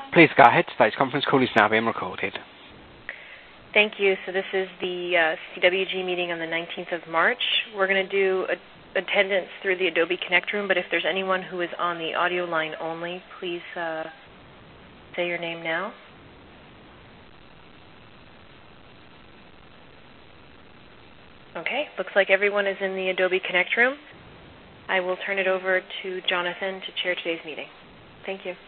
Please go ahead. Today's conference call is now being recorded. Thank you. So this is the CWG meeting on the 19th of March. We're going to do attendance through the Adobe Connect room, but if there's anyone who is on the audio line only, please say your name now. Okay, looks like everyone is in the Adobe Connect room. I will turn it over to Jonathan to chair today's meeting. Thank you.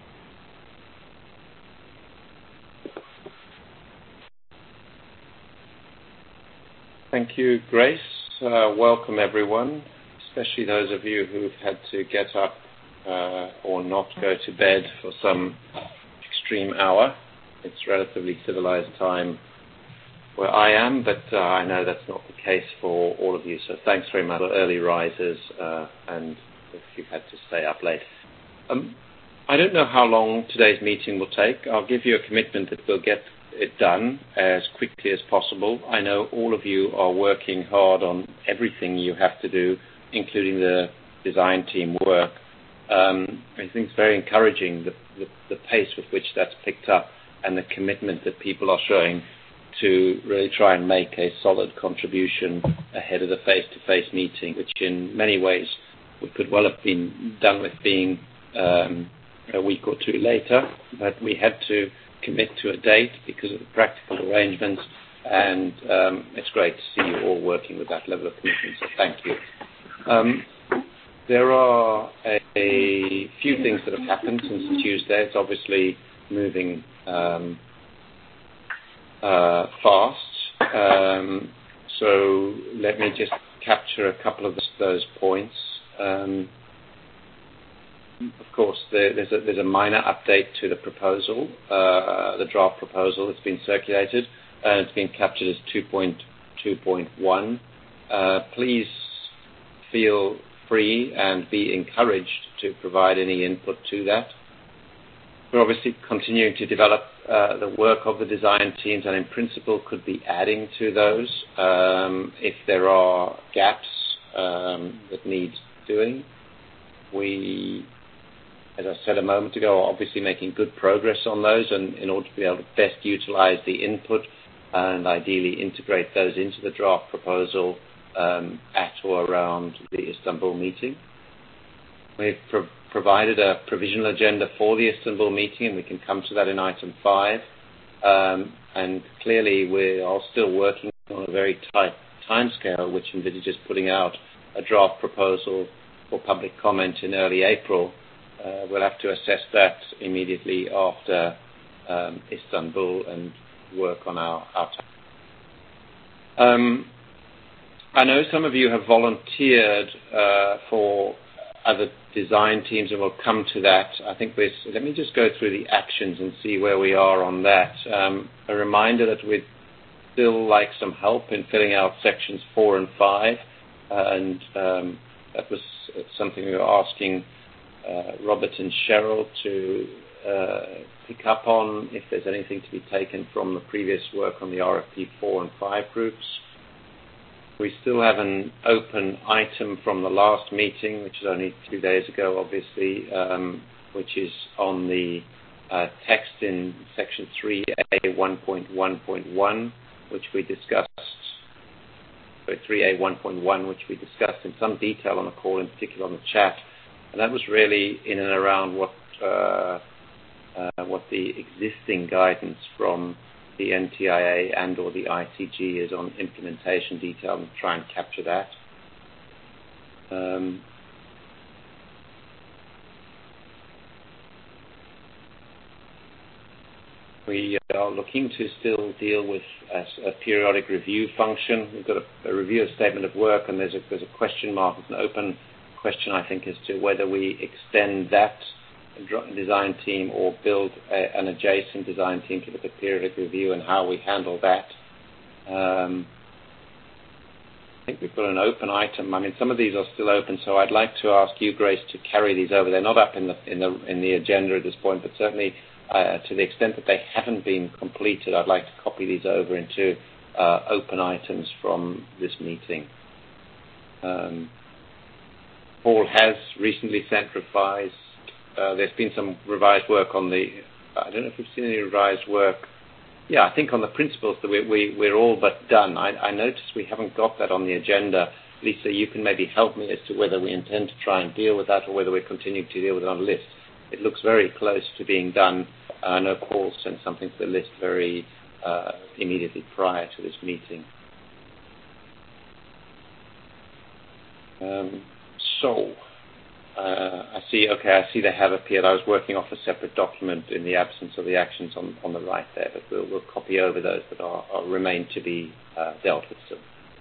Thank you, Grace. Welcome, everyone, especially those of you who've had to get up or not go to bed for some extreme hour. It's relatively civilized time where I am, but I know that's not the case for all of you. So thanks very much for early risers and if you've had to stay up late. I don't know how long today's meeting will take. I'll give you a commitment that we'll get it done as quickly as possible. I know all of you are working hard on everything you have to do, including the design team work. I think it's very encouraging, the pace with which that's picked up and the commitment that people are showing to really try and make a solid contribution ahead of the face-to-face meeting, which in many ways we could well have been done with being a week or two later, but we had to commit to a date because of the practical arrangements, and it's great to see you all working with that level of commitment, so thank you. There are a few things that have happened since Tuesday. It's obviously moving fast. So let me just capture a couple of those points. Of course, there's a minor update to the proposal, the draft proposal that's been circulated, and it's been captured as 2.2.1. Please feel free and be encouraged to provide any input to that. We're obviously continuing to develop the work of the design teams and in principle could be adding to those if there are gaps that need doing. We, as I said a moment ago, are obviously making good progress on those and in order to be able to best utilize the input and ideally integrate those into the draft proposal at or around the Istanbul meeting. We've provided a provisional agenda for the Istanbul meeting, and we can come to that in item 5. And clearly, we are still working on a very tight timescale, which envisages putting out a draft proposal for public comment in early April. We'll have to assess that immediately after Istanbul and work on our time. I know some of you have volunteered for other design teams, and we'll come to that. I think let me just go through the actions and see where we are on that. A reminder that we'd still like some help in filling out sections 4 and 5, and that was something we were asking Robert and Cheryl to pick up on if there's anything to be taken from the previous work on the RFP 4 and 5 groups. We still have an open item from the last meeting, which is only 2 days ago, obviously, which is on the text in section 3A 1.1.1, which we discussed, 3A 1.1, which we discussed in some detail on the call, in particular on the chat. And that was really in and around what the existing guidance from the NTIA and or the ICG is on implementation detail, and try and capture that. We are looking to still deal with a periodic review function. We've got a review of statement of work, and there's a question mark. It's an open question, I think, as to whether we extend that design team or build an adjacent design team to look at periodic review and how we handle that. I think we've got an open item. I mean, some of these are still open, so I'd like to ask you, Grace, to carry these over. They're not up in the agenda at this point, but certainly to the extent that they haven't been completed, I'd like to copy these over into open items from this meeting. Paul has recently sent revised. There's been some revised work on the I don't know if we've seen any revised work. Yeah, I think on the principles that we're all but done. I noticed we haven't got that on the agenda. Lisa, you can maybe help me as to whether we intend to try and deal with that or whether we're continuing to deal with it on the list. It looks very close to being done. I know Paul sent something to the list very immediately prior to this meeting. I see they have appeared. I was working off a separate document in the absence of the actions on the right there, but we'll copy over those that remain to be dealt with still.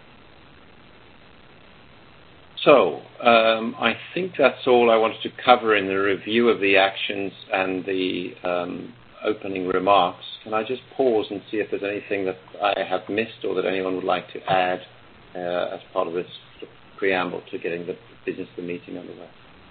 So I think that's all I wanted to cover in the review of the actions and the opening remarks. Can I just pause and see if there's anything that I have missed or that anyone would like to add as part of this sort of preamble to getting the business of the meeting underway?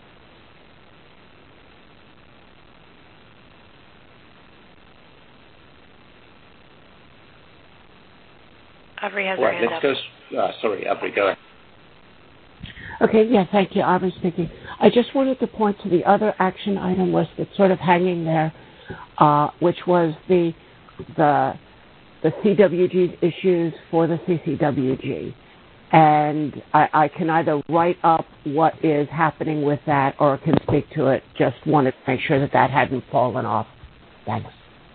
Aubrey has her hand up. Sorry, Aubrey, go ahead. Okay, yeah, thank you. Aubrey speaking. I just wanted to point to the other action item list that's sort of hanging there, which was the CWG's issues for the CCWG. And I can either write up what is happening with that or can speak to it. Just wanted to make sure that hadn't fallen off. Thanks.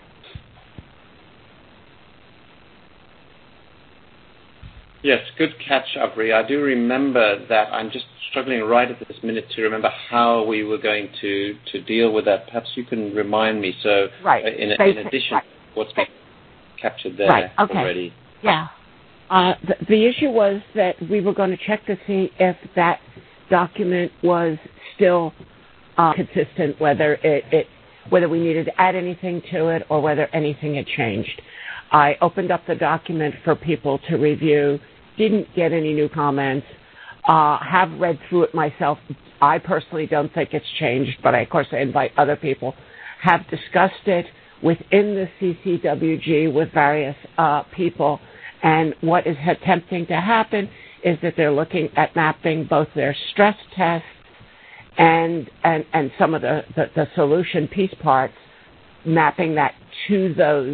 Yes, good catch, Aubrey. I do remember that. I'm just struggling right at this minute to remember how we were going to deal with that. Perhaps you can remind me. So, right. In addition to what's been captured there already. Yeah. The issue was that we were going to check to see if that document was still consistent, whether we needed to add anything to it or whether anything had changed. I opened up the document for people to review, didn't get any new comments, have read through it myself. I personally don't think it's changed, but of course I invite other people. Have discussed it within the CCWG with various people, and what is attempting to happen is that they're looking at mapping both their stress tests and some of the solution piece parts, mapping that to those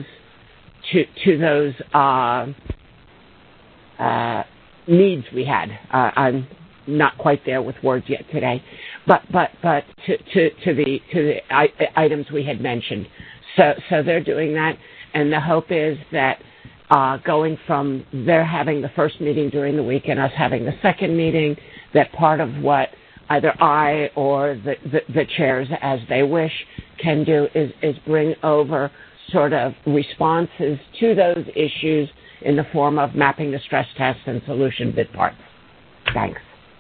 needs we had. I'm not quite there with words yet today, but to the items we had mentioned. So they're doing that, and the hope is that going from their having the first meeting during the week and us having the second meeting, that part of what either I or the chairs, as they wish, can do is bring over sort of responses to those issues in the form of mapping the stress tests and solution bit parts. Thanks.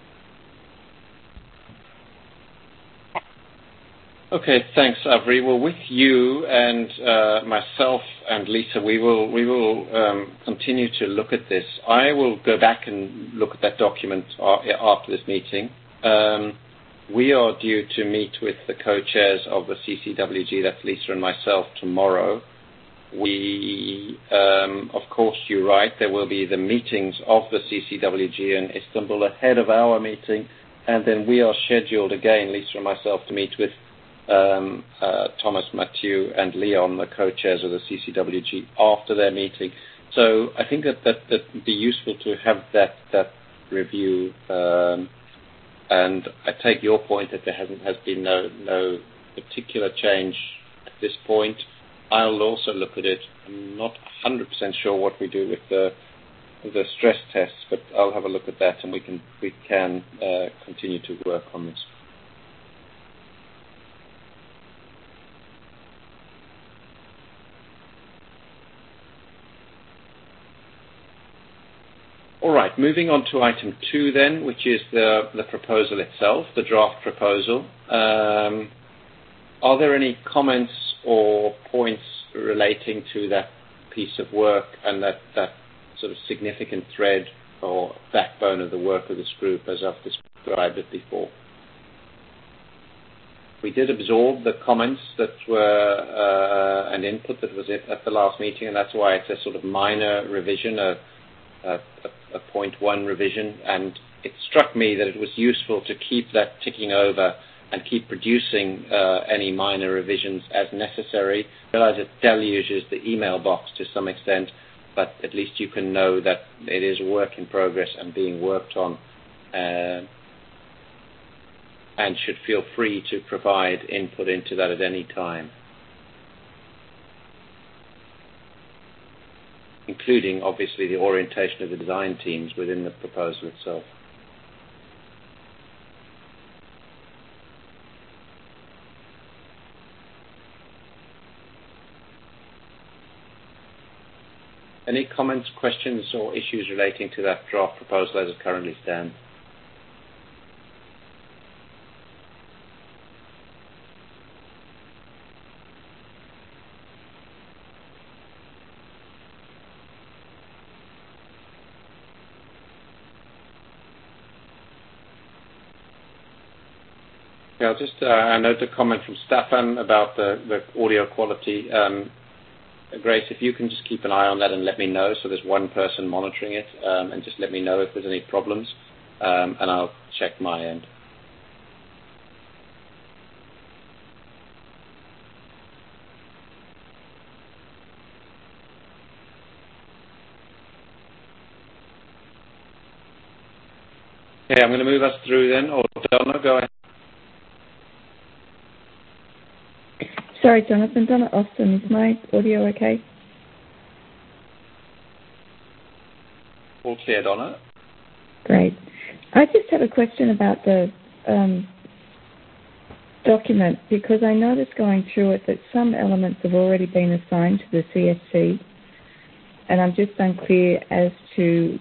Okay, thanks, Aubrey. Well, with you and myself and Lisa, we will continue to look at this. I will go back and look at that document after this meeting. We are due to meet with the co-chairs of the CCWG, that's Lisa and myself, tomorrow. Of course, you're right, there will be the meetings of the CCWG in Istanbul ahead of our meeting, and then we are scheduled again, Lisa and myself, to meet with Thomas, Mathieu, and Leon, the co-chairs of the CCWG, after their meeting. So I think that would be useful to have that review. And I take your point that there has been no particular change at this point. I'll also look at it. I'm not 100% sure what we do with the stress tests, but I'll have a look at that, and we can continue to work on this. All right, moving on to item 2 then, which is the proposal itself, the draft proposal. Are there any comments or points relating to that piece of work and that sort of significant thread or backbone of the work of this group as I've described it before? We did absorb the comments that were an input that was at the last meeting, and that's why it's a sort of minor revision, a 0.1 revision, and it struck me that it was useful to keep that ticking over and keep producing any minor revisions as necessary. I realize it deluges the email box to some extent, but at least you can know that it is a work in progress and being worked on, and should feel free to provide input into that at any time, including, obviously, the orientation of the design teams within the proposal itself. Any comments, questions, or issues relating to that draft proposal as it currently stands? Yeah, I'll just note a comment from Stefan about the audio quality. Grace, if you can just keep an eye on that and let me know, so there's one person monitoring it, and just let me know if there's any problems, and I'll check my end. Okay, I'm going to move us through then. Or Donna, go ahead. Sorry, Jonathan. Donna Austin, is my audio okay? All clear, Donna. Great. I just have a question about the document, because I noticed going through it that some elements have already been assigned to the CSC, and I'm just unclear as to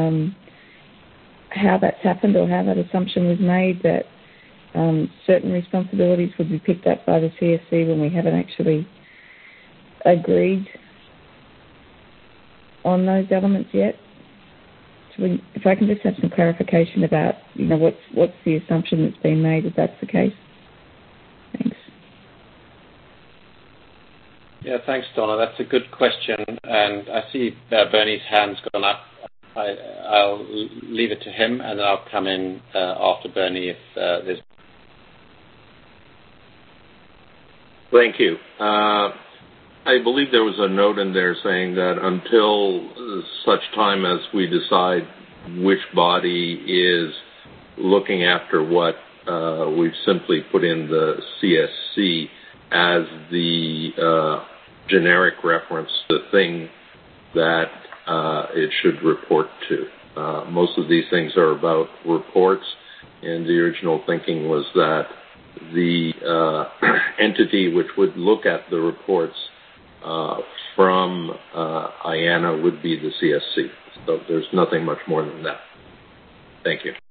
how that's happened or how that assumption was made that certain responsibilities would be picked up by the CSC when we haven't actually agreed on those elements yet. So if I can just have some clarification about, what's the assumption that's been made if that's the case. Thanks. Yeah, thanks, Donna. That's a good question, and I see Bernie's hand's gone up. I'll leave it to him, and then I'll come in after Bernie if there's. Thank you. I believe there was a note in there saying that until such time as we decide which body is looking after what, we've simply put in the CSC as the generic reference, the thing that it should report to. Most of these things are about reports, and the original thinking was that the entity which would look at the reports from IANA would be the CSC. So there's nothing much more than that. Thank you.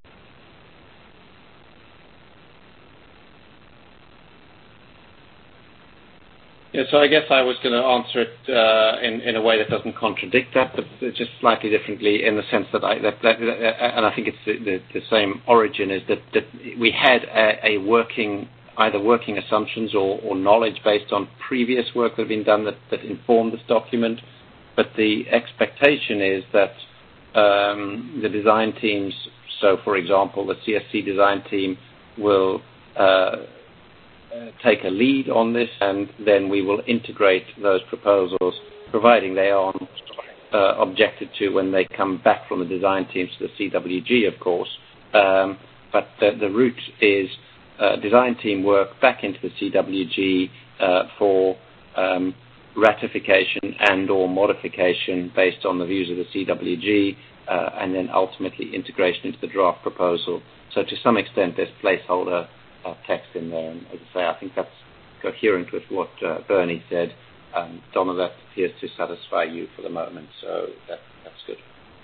Yeah, so I guess I was going to answer it in a way that doesn't contradict that, but just slightly differently in the sense that and I think it's the same origin, is that we had either working assumptions or knowledge based on previous work that had been done that informed this document, but the expectation is that the design teams, so for example, the CSC design team will take a lead on this, and then we will integrate those proposals, providing they are objected to when they come back from the design teams to the CWG, of course. But the route is design team work back into the CWG for ratification and or modification based on the views of the CWG, and then ultimately integration into the draft proposal. So to some extent, there's placeholder text in there, and as I say, I think that's coherent with what Bernie said. Donna, that appears to satisfy you for the moment, so that's good.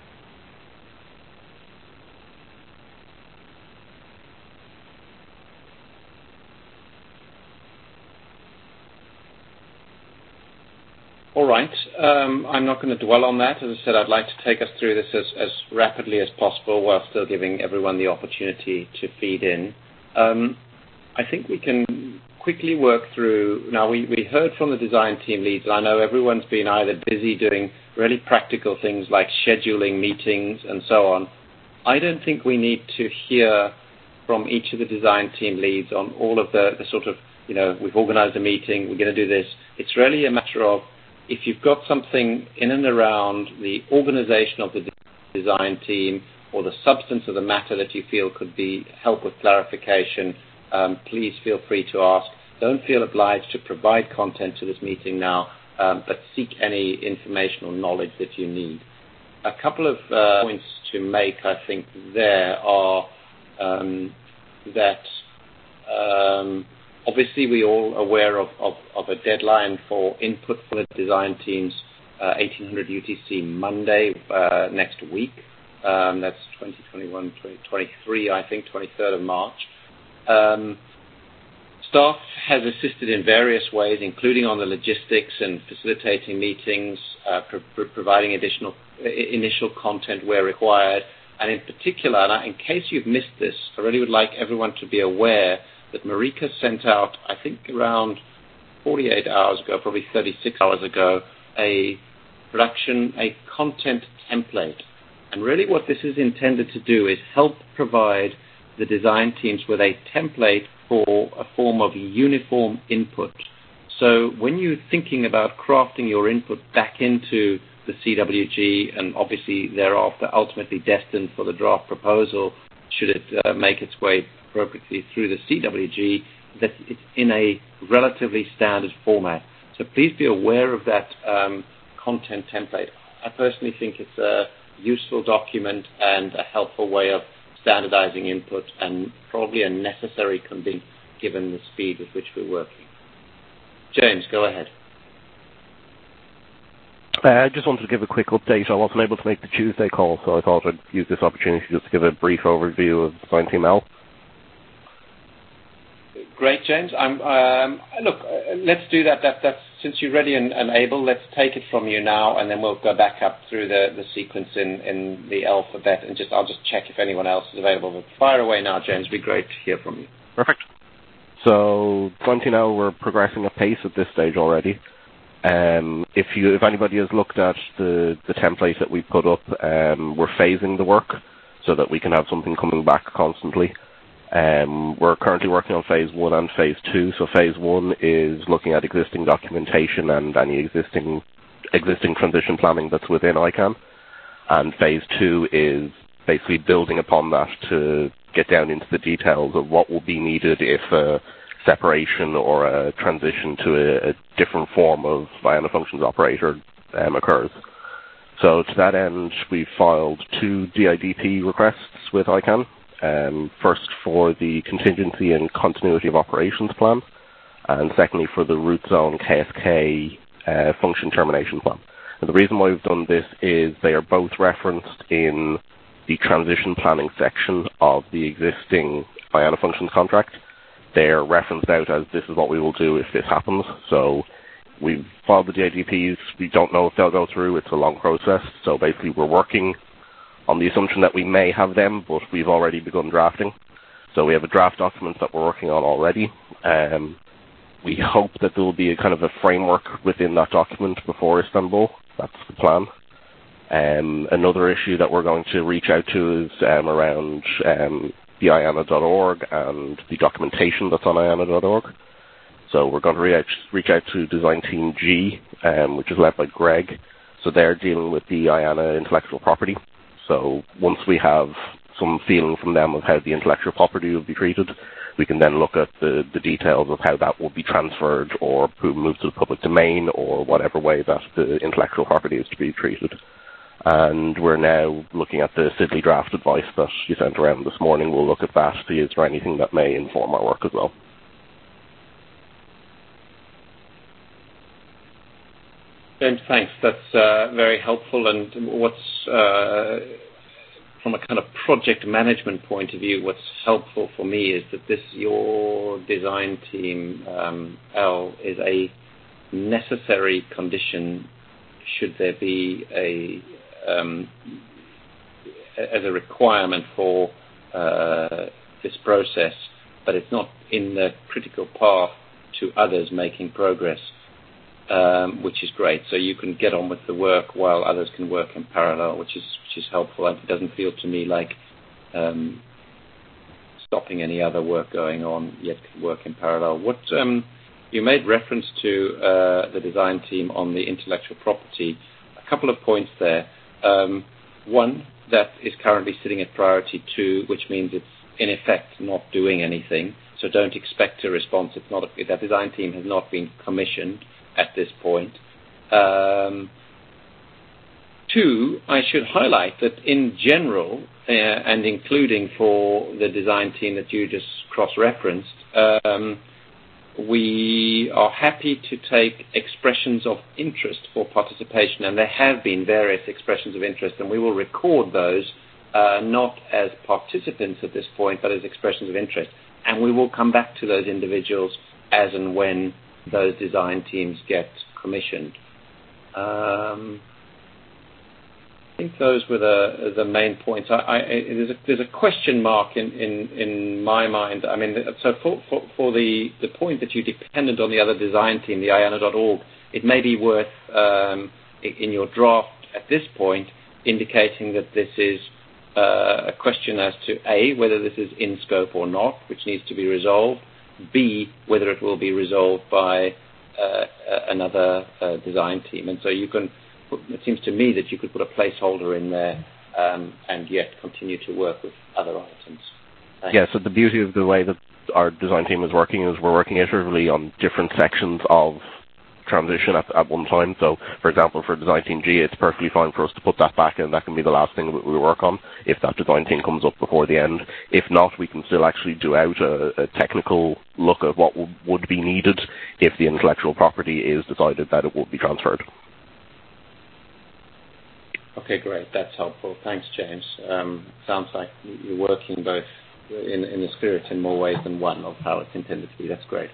All right. I'm not going to dwell on that. As I said, I'd like to take us through this as rapidly as possible while still giving everyone the opportunity to feed in. I think we can quickly work through. Now, we heard from the design team leads, and I know everyone's been either busy doing really practical things like scheduling meetings and so on. I don't think we need to hear from each of the design team leads on all of the sort of, we've organized a meeting, we're going to do this. It's really a matter of, if you've got something in and around the organization of the design team or the substance of the matter that you feel could be help with clarification, please feel free to ask. Don't feel obliged to provide content to this meeting now, but seek any information or knowledge that you need. A couple of points to make, I think, there are that obviously we're all aware of a deadline for input for the design teams, 1800 UTC Monday next week. That's 2021, 2023, I think, 23rd of March. Staff has assisted in various ways, including on the logistics and facilitating meetings, providing initial content where required. And in particular, and in case you've missed this, I really would like everyone to be aware that Marika sent out, I think around 48 hours ago, probably 36 hours ago, a content template. And really what this is intended to do is help provide the design teams with a template for a form of uniform input. So when you're thinking about crafting your input back into the CWG, and obviously thereafter ultimately destined for the draft proposal, should it make its way appropriately through the CWG, that it's in a relatively standard format. So please be aware of that content template. I personally think it's a useful document and a helpful way of standardizing input, and probably a necessary condition given the speed with which we're working. James, go ahead. I just wanted to give a quick update. I wasn't able to make the Tuesday call, so I thought I'd use this opportunity just to give a brief overview of Design Team L. Great, James. Look, let's do that. That's since you're ready and able, let's take it from you now, and then we'll go back up through the sequence in the alphabet, and I'll just check if anyone else is available. But fire away now, James. It'd be great to hear from you. Perfect. So, 20 now, we're progressing at pace at this stage already. If anybody has looked at the template that we put up, we're phasing the work so that we can have something coming back constantly. We're currently working on phase 1 and phase 2. So phase 1 is looking at existing documentation and any existing transition planning that's within ICANN. And phase 2 is basically building upon that to get down into the details of what will be needed if a separation or a transition to a different form of IANA functions operator occurs. So to that end, we filed 2 DIDP requests with ICANN. First for the contingency and continuity of operations plan, and secondly for the root zone KSK function termination plan. And the reason why we've done this is they are both referenced in the transition planning section of the existing IANA functions contract. They're referenced out as this is what we will do if this happens. So we've filed the DIDPs. We don't know if they'll go through. It's a long process. So basically we're working on the assumption that we may have them, but we've already begun drafting. So we have a draft document that we're working on already. We hope that there will be a kind of a framework within that document before Istanbul. That's the plan. Another issue that we're going to reach out to is around the IANA.org and the documentation that's on IANA.org. So we're going to reach out to Design Team G, which is led by Greg. So they're dealing with the IANA intellectual property. So once we have some feeling from them of how the intellectual property will be treated, we can then look at the details of how that will be transferred or moved to the public domain or whatever way that the intellectual property is to be treated. And we're now looking at the Sidley draft advice that you sent around this morning. We'll look at that to see is there anything that may inform our work as well. James, thanks. That's very helpful. And from a kind of project management point of view, what's helpful for me is that your design team, L, is a necessary condition should there be as a requirement for this process, but it's not in the critical path to others making progress. Which is great. So you can get on with the work while others can work in parallel, which is helpful. It doesn't feel to me like stopping any other work going on, yet can work in parallel. What you made reference to the design team on the intellectual property. A couple of points there. One, that is currently sitting at priority 2, which means it's in effect not doing anything. So don't expect a response. That design team has not been commissioned at this point. 2, I should highlight that in general, and including for the design team that you just cross-referenced, we are happy to take expressions of interest for participation, and there have been various expressions of interest, and we will record those not as participants at this point, but as expressions of interest. And we will come back to those individuals as and when those design teams get commissioned. I think those were the main points. There's a question mark in my mind. I mean, so for the point that you dependent on the other design team, the IANA.org, it may be worth in your draft at this point indicating that this is a question as to A, whether this is in scope or not, which needs to be resolved. B, whether it will be resolved by another design team. And so you can. It seems to me that you could put a placeholder in there and yet continue to work with other items. Thanks. Yeah, so the beauty of the way that our design team is working is we're working iteratively on different sections of transition at one time. So, for example, for design team G, it's perfectly fine for us to put that back, and that can be the last thing that we work on if that design team comes up before the end. If not, we can still actually do out a technical look at what would be needed if the intellectual property is decided that it will be transferred. Okay, great. That's helpful. Thanks, James. Sounds like you're working both in the spirit in more ways than one of how it's intended to be. That's great.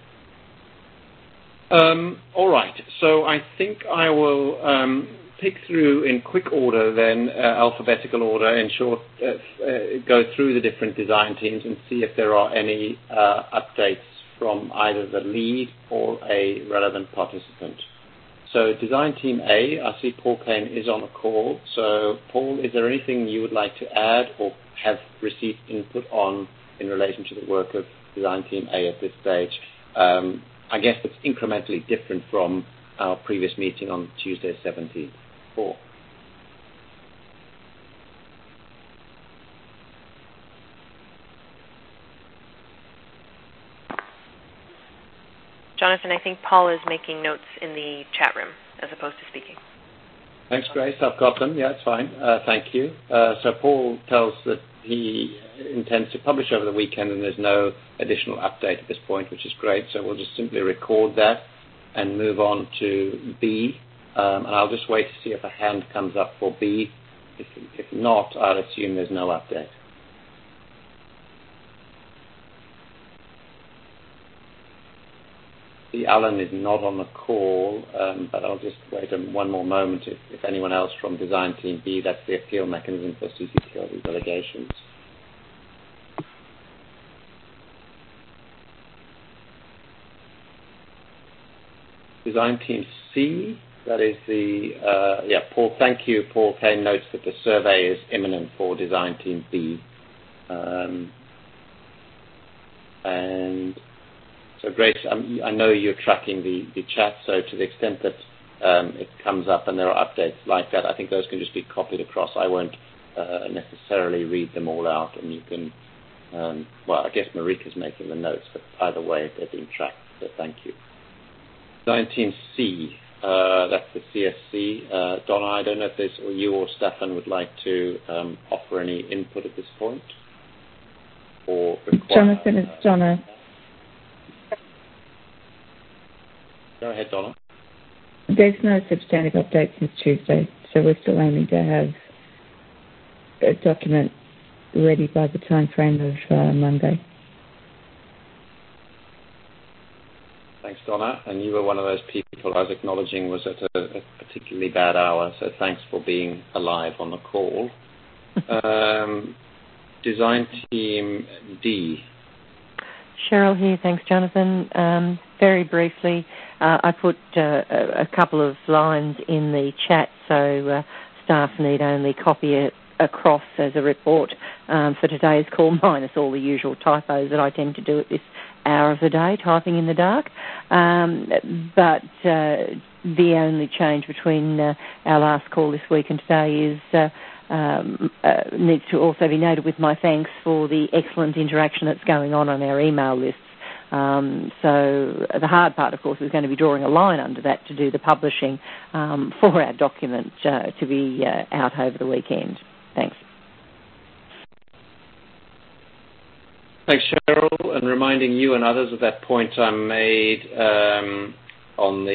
All right. So I think I will pick through in quick order then, alphabetical order, in short, go through the different design teams and see if there are any updates from either the lead or a relevant participant. So design team A, I see Paul Kane is on a call. So Paul, is there anything you would like to add or have received input on in relation to the work of design team A at this stage? I guess it's incrementally different from our previous meeting on Tuesday 17th. Paul. Jonathan, I think Paul is making notes in the chat room as opposed to speaking. Thanks, Grace. I've got them. Yeah, it's fine. Thank you. So Paul tells that he intends to publish over the weekend and there's no additional update at this point, which is great. So we'll just simply record that and move on to B. And I'll just wait to see if a hand comes up for B. If not, I'll assume there's no update. Alan is not on the call, but I'll just wait one more moment if anyone else from Design Team B, that's the appeal mechanism for CCTLD delegations. Design Team C, that is the, Paul, thank you. Paul Kane notes that the survey is imminent for Design Team B. And so, Grace, I know you're tracking the chat, so to the extent that it comes up and there are updates like that, I think those can just be copied across. I won't necessarily read them all out, and you can, I guess Marika's making the notes, but either way, they're being tracked, so thank you. Design Team C, that's the CSC. Donna, I don't know if there's, or you or Stefan would like to offer any input at this point? Or Jonathan, it's Donna. Go ahead, Donna. There's no substantive update since Tuesday, so we're still aiming to have a document ready by the time frame of Monday. Thanks, Donna. And you were one of those people I was acknowledging was at a particularly bad hour, so thanks for being alive on the call. Design Team D. Cheryl here. Thanks, Jonathan. Very briefly, I put a couple of lines in the chat, so staff need only copy it across as a report for today's call, minus all the usual typos that I tend to do at this hour of the day, typing in the dark. But the only change between our last call this week and today is needs to also be noted with my thanks for the excellent interaction that's going on our email lists. So the hard part, of course, is going to be drawing a line under that to do the publishing for our document to be out over the weekend. Thanks. Thanks, Cheryl, and reminding you and others of that point I made on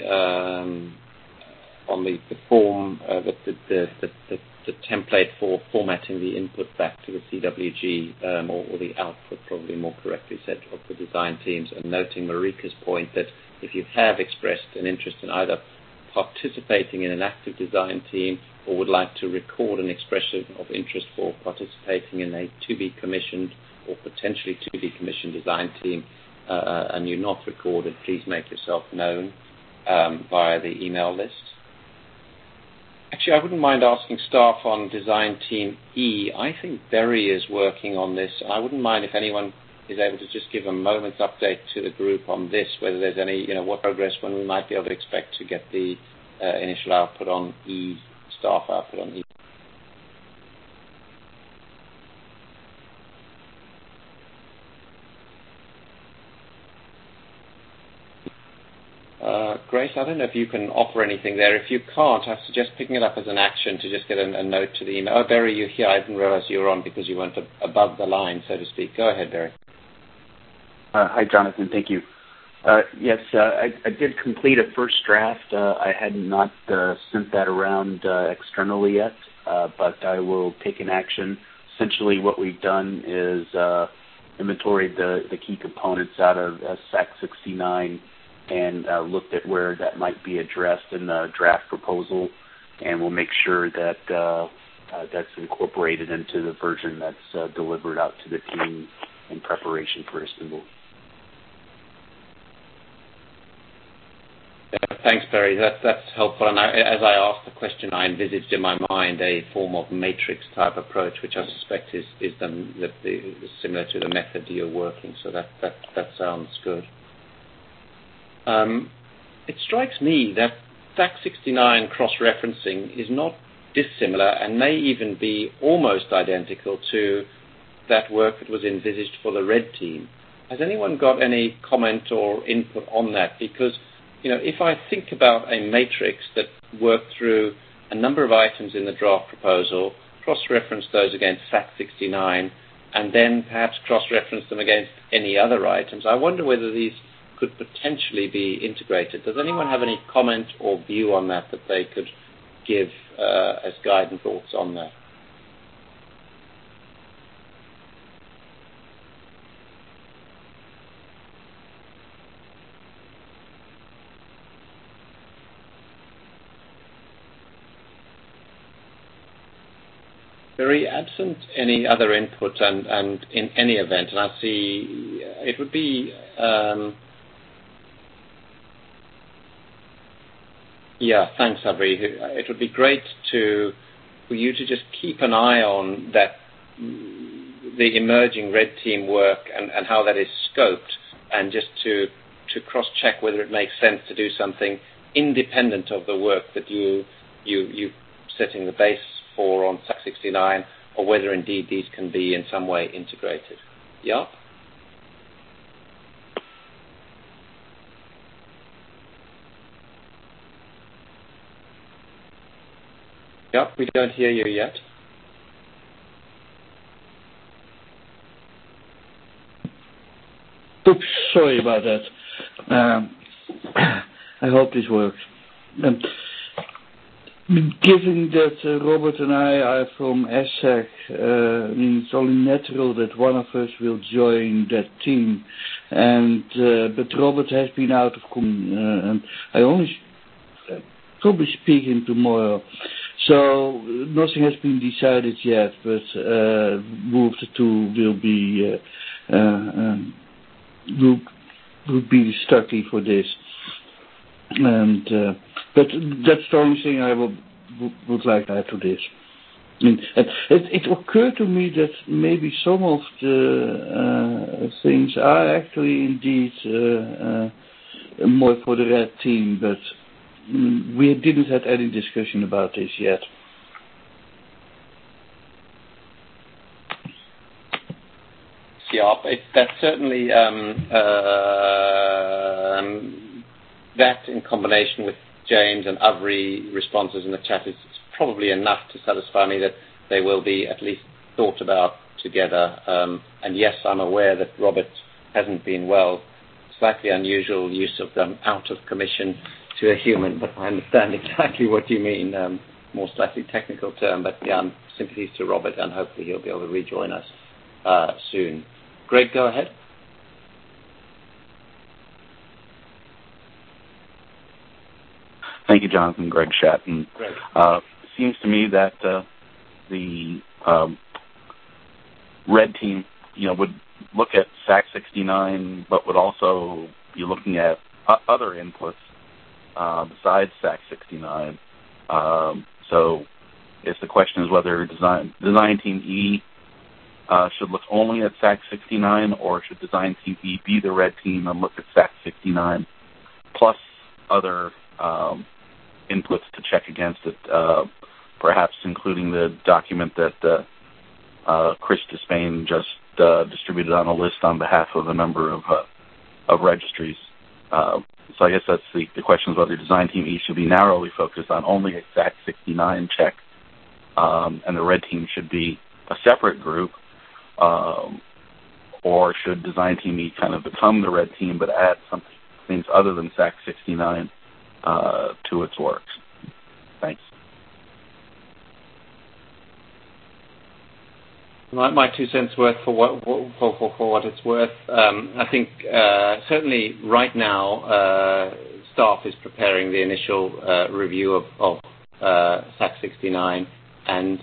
the form, the template for formatting the input back to the CWG, or the output, probably more correctly said, of the design teams, and noting Marika's point that if you have expressed an interest in either participating in an active design team or would like to record an expression of interest for participating in a to-be-commissioned or potentially to-be-commissioned design team, and you're not recorded, please make yourself known via the email list. Actually, I wouldn't mind asking staff on Design Team E. I think Berry is working on this. I wouldn't mind if anyone is able to just give a moment's update to the group on this, whether there's any, what progress, when we might be able to expect to get the initial output on E, staff output on E. Grace, I don't know if you can offer anything there. If you can't, I suggest picking it up as an action to just get a note to the email. Oh, Barry, you're here. I didn't realize you were on because you weren't above the line, so to speak. Go ahead, Barry. Hi, Jonathan. Thank you. Yes, I did complete a first draft. I had not sent that around externally yet, but I will take an action. Essentially, what we've done is inventoried the key components out of SAC 69 and looked at where that might be addressed in the draft proposal, and we'll make sure that that's incorporated into the version that's delivered out to the team in preparation for Istanbul. Yeah, thanks, Barry. That's helpful. And as I asked the question, I envisaged in my mind a form of matrix-type approach, which I suspect is similar to the method you're working. So that sounds good. It strikes me that SAC 69 cross-referencing is not dissimilar and may even be almost identical to that work that was envisaged for the red team. Has anyone got any comment or input on that? Because, if I think about a matrix that worked through a number of items in the draft proposal, cross-reference those against SAC 69, and then perhaps cross-reference them against any other items, I wonder whether these could potentially be integrated. Does anyone have any comment or view on that they could give as guiding thoughts on that? Very absent any other input and in any event, and I see it would be thanks, Avery. It would be great for you to just keep an eye on that, the emerging red team work and how that is scoped, and just to cross-check whether it makes sense to do something independent of the work that you setting the base for on SAC 69, or whether indeed these can be in some way integrated. Yeah? Yeah, we don't hear you yet. Oops, sorry about that. I hope this works. Given that Robert and I are from SSAC, it's only natural that one of us will join that team. But Robert has been out of and I only probably speak him tomorrow. So nothing has been decided yet, but who of the two will be would be stucky for this. But that's the only thing I would like to add to this. It occurred to me that maybe some of the things are actually indeed more for the red team, but we didn't have any discussion about this yet. Yeah, that's certainly that in combination with James and Avri responses in the chat is probably enough to satisfy me that they will be at least thought about together. And yes, I'm aware that Robert hasn't been well. Slightly unusual use of them out of commission to a human, but I understand exactly what you mean. More slightly technical term, but yeah, sympathies to Robert, and hopefully he'll be able to rejoin us soon. Greg, go ahead. Thank you, Jonathan. Greg Shatton. Greg. Seems to me that the red team, would look at SAC-69, but would also be looking at other inputs besides SAC-69. So, I guess the question is whether design team E should look only at SAC-69, or should design team E be the red team and look at SAC-69 plus other inputs to check against it, perhaps including the document that Chris Despain just distributed on a list on behalf of a number of registries. So I guess that's the question is whether design team E should be narrowly focused on only a SAC-69 check, and the red team should be a separate group, or should design team E kind of become the red team but add some things other than SAC-69 to its works? Thanks. My 2 cents worth for what it's worth. I think certainly right now staff is preparing the initial review of SAC-69, and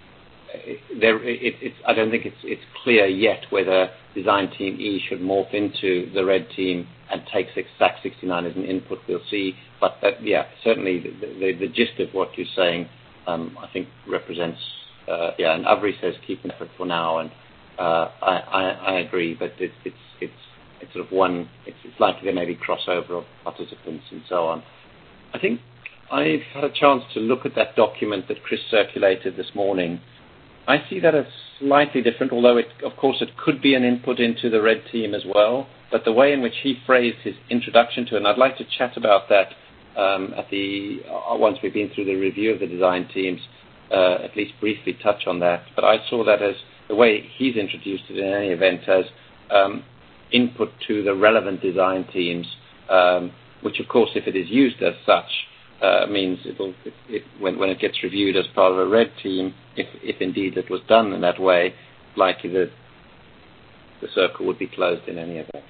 I don't think it's clear yet whether design team E should morph into the red team and take SAC-69 as an input. We'll see, but certainly the gist of what you're saying, I think represents. And Avri says keep it for now, and I agree. But it's sort of one. It's likely there may be crossover of participants and so on. I think I've had a chance to look at that document that Chris circulated this morning. I see that as slightly different, although of course it could be an input into the red team as well. But the way in which he phrased his introduction to it, and I'd like to chat about that once we've been through the review of the design teams. At least briefly touch on that. But I saw that as the way he's introduced it in any event as input to the relevant design teams, which of course if it is used as such means when it gets reviewed as part of a red team, if indeed it was done in that way, likely the circle would be closed in any event.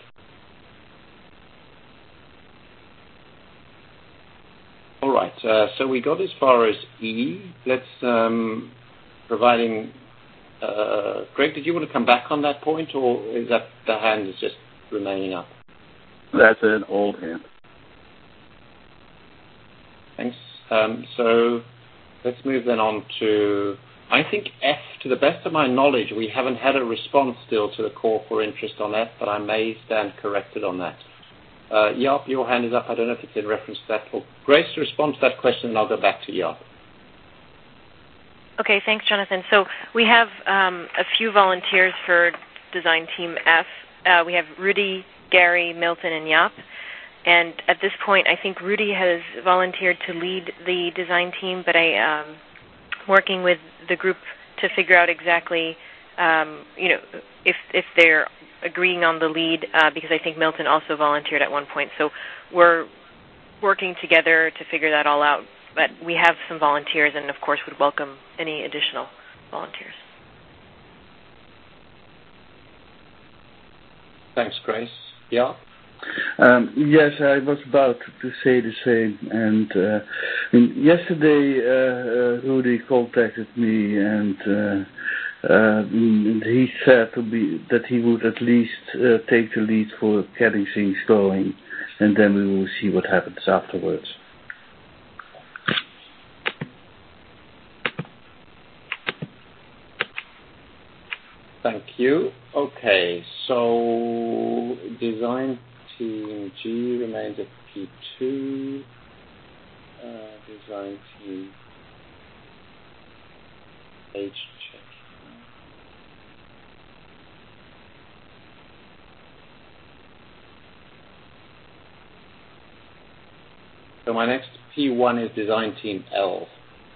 All right, so we got as far as E. Let's, providing, Greg, did you want to come back on that point, or is that the hand is just remaining up? That's an old hand. Thanks. So let's move then on to, I think F, to the best of my knowledge, we haven't had a response still to the call for interest on F, but I may stand corrected on that. Jaap, your hand is up. I don't know if it's in reference to that. Or Grace, to respond to that question, and I'll go back to Jaap. Okay, thanks, Jonathan. So we have a few volunteers for Design Team F. We have Rudy, Gary, Milton, and Jaap. And at this point, I think Rudy has volunteered to lead the design team, but I'm working with the group to figure out exactly, if they're agreeing on the lead, because I think Milton also volunteered at one point. So we're working together to figure that all out. But we have some volunteers, and of course would welcome any additional volunteers. Thanks, Grace. Jaap? Yes, I was about to say the same. And yesterday, Rudy contacted me, and he said that he would at least take the lead for getting things going, and then we will see what happens afterwards. Thank you. Okay, so design team G remains at P2. Design team H check. So my next P1 is design team L.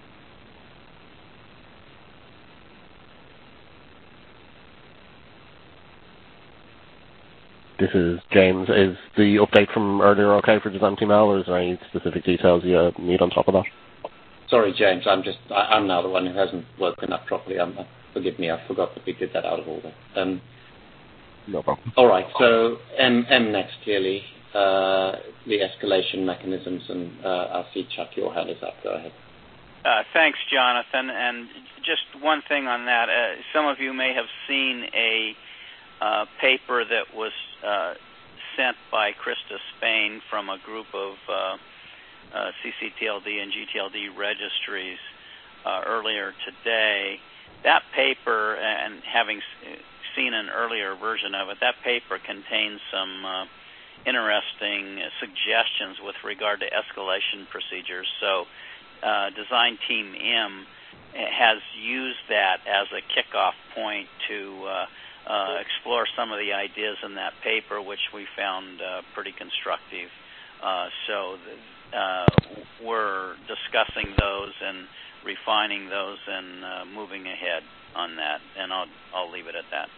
This is James. Is the update from earlier okay for design team L, or is there any specific details you need on top of that? Sorry, James. I'm now the one who hasn't woken up properly. Forgive me. I forgot that we did that out of order. No problem. All right. So M next, clearly. The escalation mechanisms, and I see Chuck, your hand is up. Go ahead. Thanks, Jonathan. And just one thing on that. Some of you may have seen a paper that was sent by Krista Spain from a group of CCTLD and GTLD registries earlier today. That paper, and having seen an earlier version of it, that paper contains some interesting suggestions with regard to escalation procedures. So Design Team M has used that as a kickoff point to explore some of the ideas in that paper, which we found pretty constructive. So we're discussing those and refining those and moving ahead on that, and I'll leave it at that.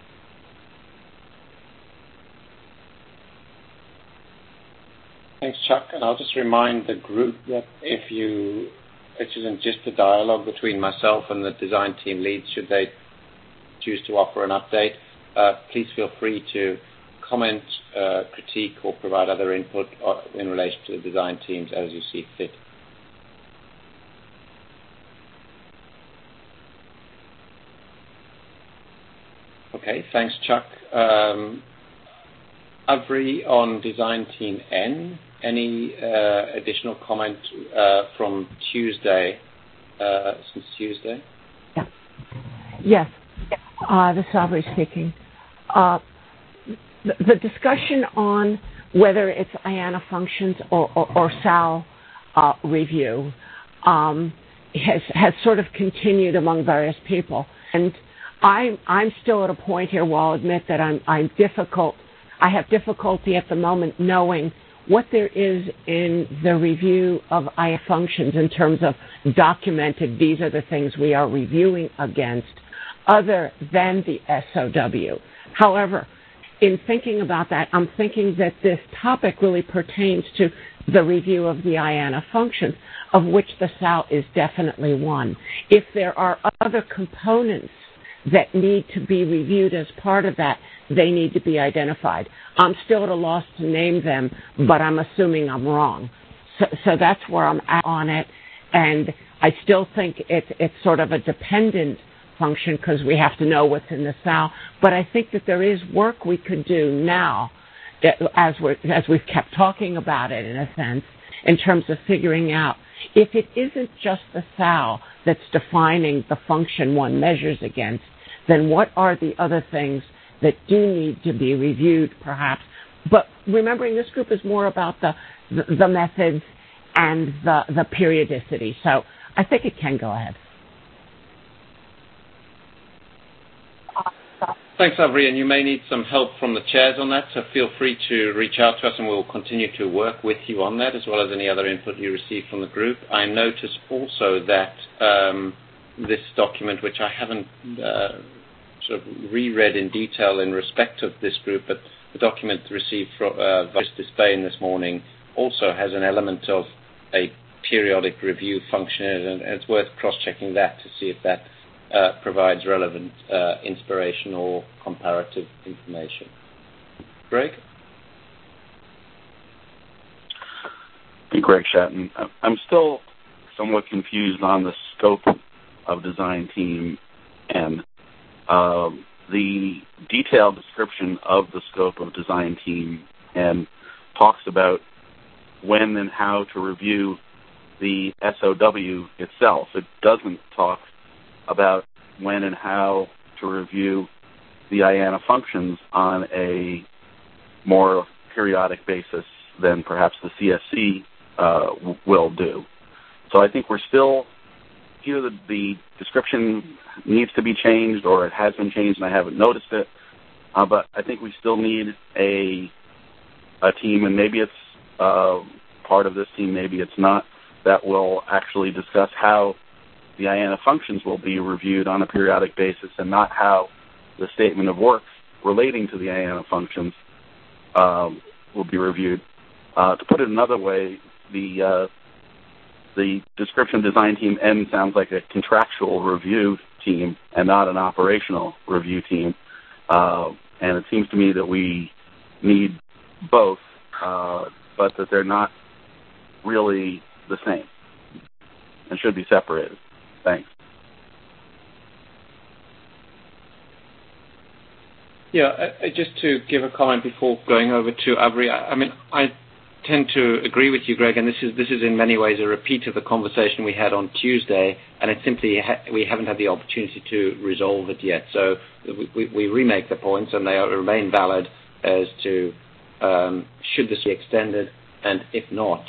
Thanks, Chuck. And I'll just remind the group that it isn't just a dialogue between myself and the design team leads, should they choose to offer an update, please feel free to comment, critique, or provide other input in relation to the design teams as you see fit. Okay, thanks, Chuck. Avri, on design team N, any additional comment from Tuesday, since Tuesday? Yeah. Yes. This is Avri speaking. The discussion on whether it's IANA functions or SAL review has sort of continued among various people. And I'm still at a point here where I'll admit that I have difficulty at the moment knowing what there is in the review of IA functions in terms of documented, these are the things we are reviewing against, other than the SOW. However, in thinking about that, I'm thinking that this topic really pertains to the review of the IANA functions, of which the SAL is definitely one. If there are other components that need to be reviewed as part of that, they need to be identified. I'm still at a loss to name them, but I'm assuming I'm wrong. So that's where I'm at on it, and I still think it's sort of a dependent function because we have to know what's in the SAL, but I think that there is work we could do now, as we've kept talking about it in a sense, in terms of figuring out if it isn't just the SAL that's defining the function one measures against, then what are the other things that do need to be reviewed, perhaps? But remembering this group is more about the methods and the periodicity. So I think it can go ahead. Thanks, Avri, and you may need some help from the chairs on that, so feel free to reach out to us and we'll continue to work with you on that, as well as any other input you receive from the group. I notice also that this document, which I haven't sort of reread in detail in respect of this group, but the document received from Vice Spain this morning also has an element of a periodic review function in it, and it's worth cross-checking that to see if that provides relevant inspiration or comparative information. Greg? Hey, Greg Shatton. I'm still somewhat confused on the scope of Design Team N. The detailed description of the scope of Design Team N talks about when and how to review the SOW itself. It doesn't talk about when and how to review the IANA functions on a more periodic basis than perhaps the CSC will do. So I think we're still, either the description needs to be changed or it has been changed and I haven't noticed it, but I think we still need a team, and maybe it's part of this team, maybe it's not, that will actually discuss how the IANA functions will be reviewed on a periodic basis and not how the statement of work relating to the IANA functions will be reviewed. To put it another way, the description design team N sounds like a contractual review team and not an operational review team. And it seems to me that we need both, but that they're not really the same and should be separated. Thanks. Yeah, just to give a comment before going over to Avery, I tend to agree with you, Greg, and this is in many ways a repeat of the conversation we had on Tuesday, and it's simply we haven't had the opportunity to resolve it yet. So we remake the points, and they remain valid as to should this be extended, and if not,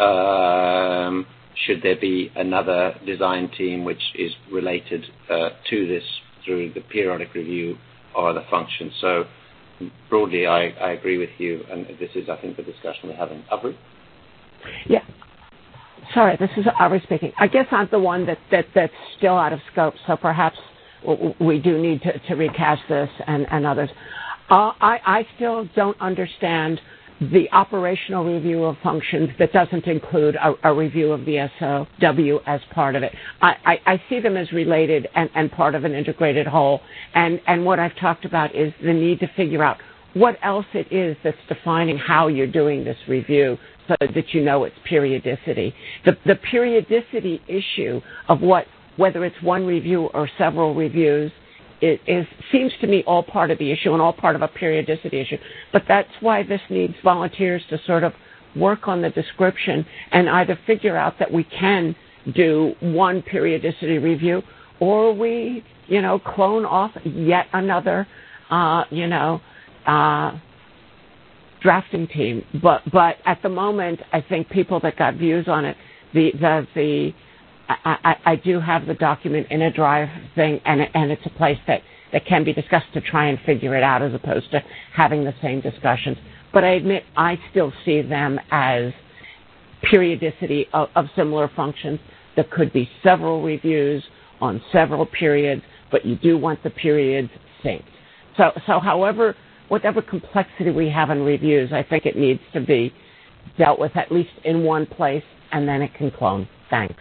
should there be another design team which is related to this through the periodic review or the function. So broadly, I agree with you, and this is, I think, the discussion we're having. Avery? Yeah. Sorry, this is Avery speaking. I guess I'm the one that's still out of scope, so perhaps we do need to recast this and others. I still don't understand the operational review of functions that doesn't include a review of the SOW as part of it. I see them as related and part of an integrated whole. And what I've talked about is the need to figure out what else it is that's defining how you're doing this review so that you know its periodicity. The periodicity issue of whether it's one review or several reviews seems to me all part of the issue and all part of a periodicity issue. But that's why this needs volunteers to sort of work on the description and either figure out that we can do one periodicity review or we, clone off yet another, drafting team. But at the moment, I think people that got views on it, I do have the document in a drive thing, and it's a place that can be discussed to try and figure it out as opposed to having the same discussions. But I admit I still see them as periodicity of similar functions. There could be several reviews on several periods, but you do want the periods synced. So whatever complexity we have in reviews, I think it needs to be dealt with at least in one place, and then it can clone. Thanks.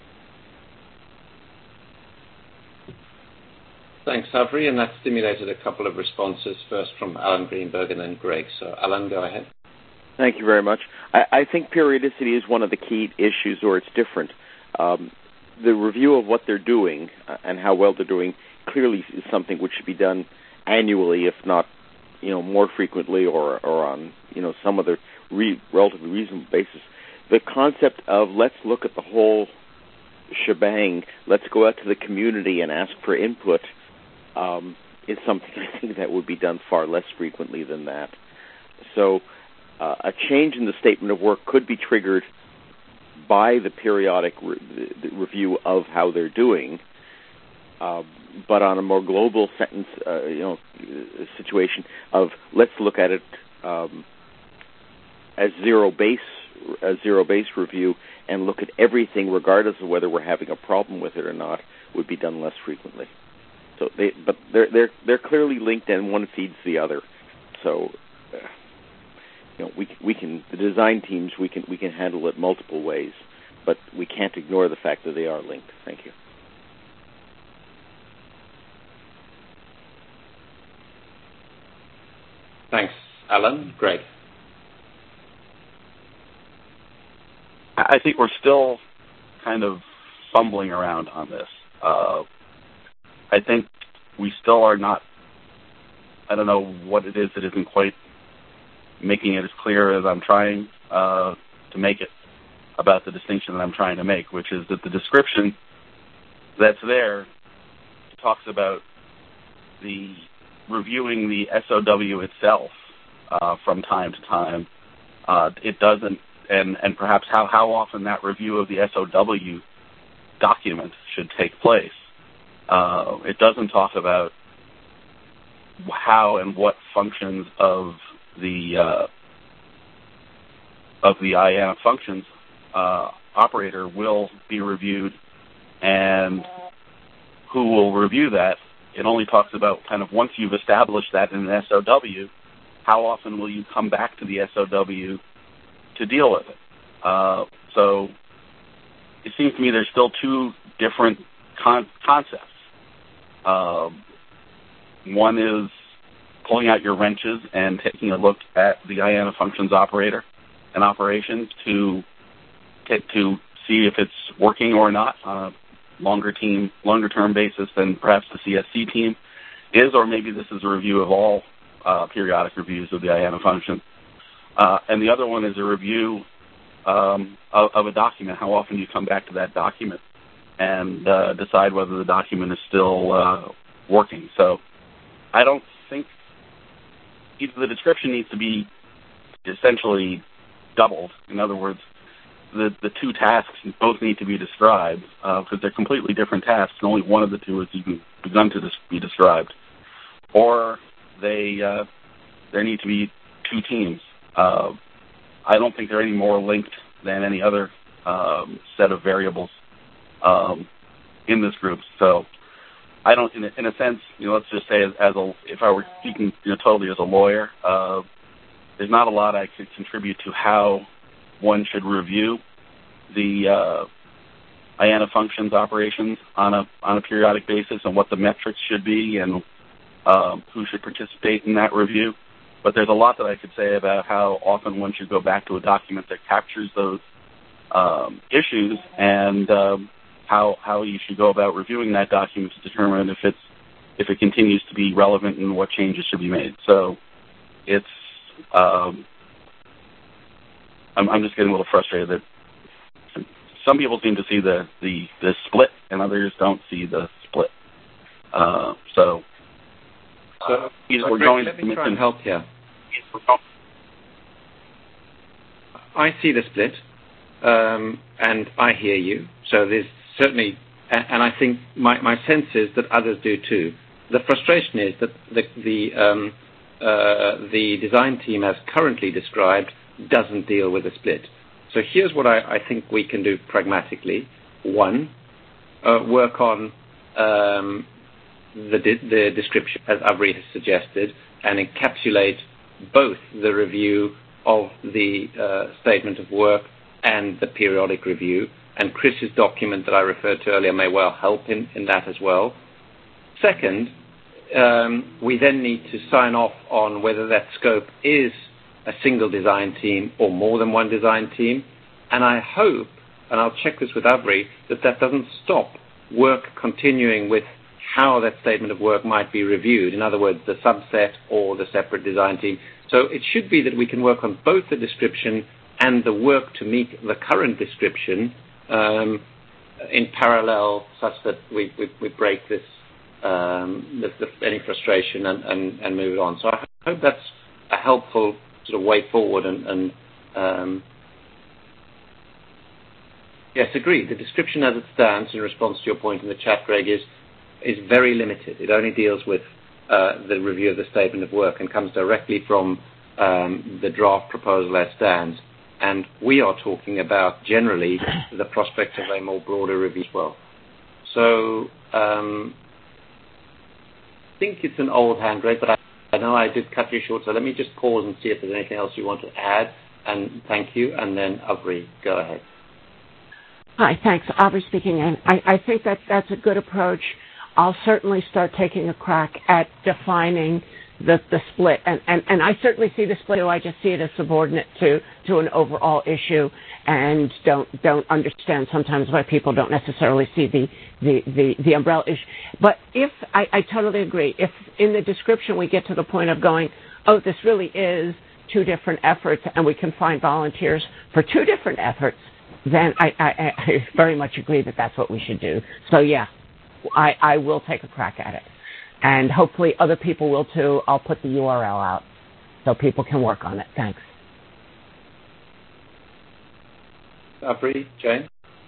Thanks, Avery, and that stimulated a couple of responses, first from Alan Greenberg and then Greg. So, Alan, go ahead. Thank you very much. I think periodicity is one of the key issues, or it's different. The review of what they're doing and how well they're doing clearly is something which should be done annually, if not, more frequently, or on, some other relatively reasonable basis. The concept of let's look at the whole shebang, let's go out to the community and ask for input, is something I think that would be done far less frequently than that. So a change in the statement of work could be triggered by the periodic review of how they're doing, but on a more global situation of let's look at it as zero base review and look at everything regardless of whether we're having a problem with it or not would be done less frequently. So they're clearly linked, and one feeds the other. So we can the design teams we can handle it multiple ways, but we can't ignore the fact that they are linked. Thank you. Thanks, Alan. Greg. I think we're still kind of fumbling around on this. I think we still are not, I don't know what it is that isn't quite making it as clear as I'm trying to make it about the distinction that I'm trying to make, which is that the description that's there talks about the reviewing the SOW itself from time to time. It doesn't, and perhaps how often that review of the SOW document should take place. It doesn't talk about how and what functions of the IANA functions operator will be reviewed and who will review that. It only talks about kind of once you've established that in an SOW, how often will you come back to the SOW to deal with it? So it seems to me there's still two different concepts. One is pulling out your wrenches and taking a look at the IANA functions operator and operations to see if it's working or not on a longer-term basis than perhaps the CSC team is, or maybe this is a review of all periodic reviews of the IANA function. And the other one is a review of a document. How often do you come back to that document and decide whether the document is still working? So I don't think either the description needs to be essentially doubled. In other words, the two tasks both need to be described because they're completely different tasks, and only one of the two has even begun to be described. Or there need to be two teams. I don't think they're any more linked than any other set of variables in this group. So I don't, in a sense, let's just say if I were speaking totally as a lawyer, there's not a lot I could contribute to how one should review the IANA functions operations on a periodic basis and what the metrics should be and who should participate in that review. But there's a lot that I could say about how often one should go back to a document that captures those issues and how you should go about reviewing that document to determine if it continues to be relevant and what changes should be made. So it's I'm just getting a little frustrated that some people seem to see the split and others don't see the split. So we're going let me try and help here. I see the split, and I hear you. So there's certainly, and I think my sense is that others do too. The frustration is that the design team, as currently described, doesn't deal with a split. So here's what I think we can do pragmatically. One, work on the description, as Avri has suggested, and encapsulate both the review of the statement of work and the periodic review. And Chris's document that I referred to earlier may well help in that as well. Second, we then need to sign off on whether that scope is a single design team or more than one design team. And I hope, and I'll check this with Avri, that doesn't stop work continuing with how that statement of work might be reviewed. In other words, the subset or the separate design team. So it should be that we can work on both the description and the work to meet the current description in parallel, such that we break this any frustration and move it on. So I hope that's a helpful sort of way forward. And yes, agree. The description as it stands, in response to your point in the chat, Greg, is very limited. It only deals with the review of the statement of work and comes directly from the draft proposal as stands. And we are talking about, generally, the prospect of a more broader review as well. So I think it's an old hand, Greg, but I know I did cut you short, so let me just pause and see if there's anything else you want to add. And thank you. And then, Avri, go ahead. Hi, thanks. Avri speaking. And I think that's a good approach. I'll certainly start taking a crack at defining the split. And I certainly see the split. I just see it as subordinate to an overall issue, and don't understand sometimes why people don't necessarily see the umbrella issue. But if I totally agree, if in the description we get to the point of going, oh, this really is two different efforts, and we can find volunteers for two different efforts, then I very much agree that that's what we should do. So yeah, I will take a crack at it. And hopefully other people will too. I'll put the URL out so people can work on it. Thanks. Aubrey, Jane?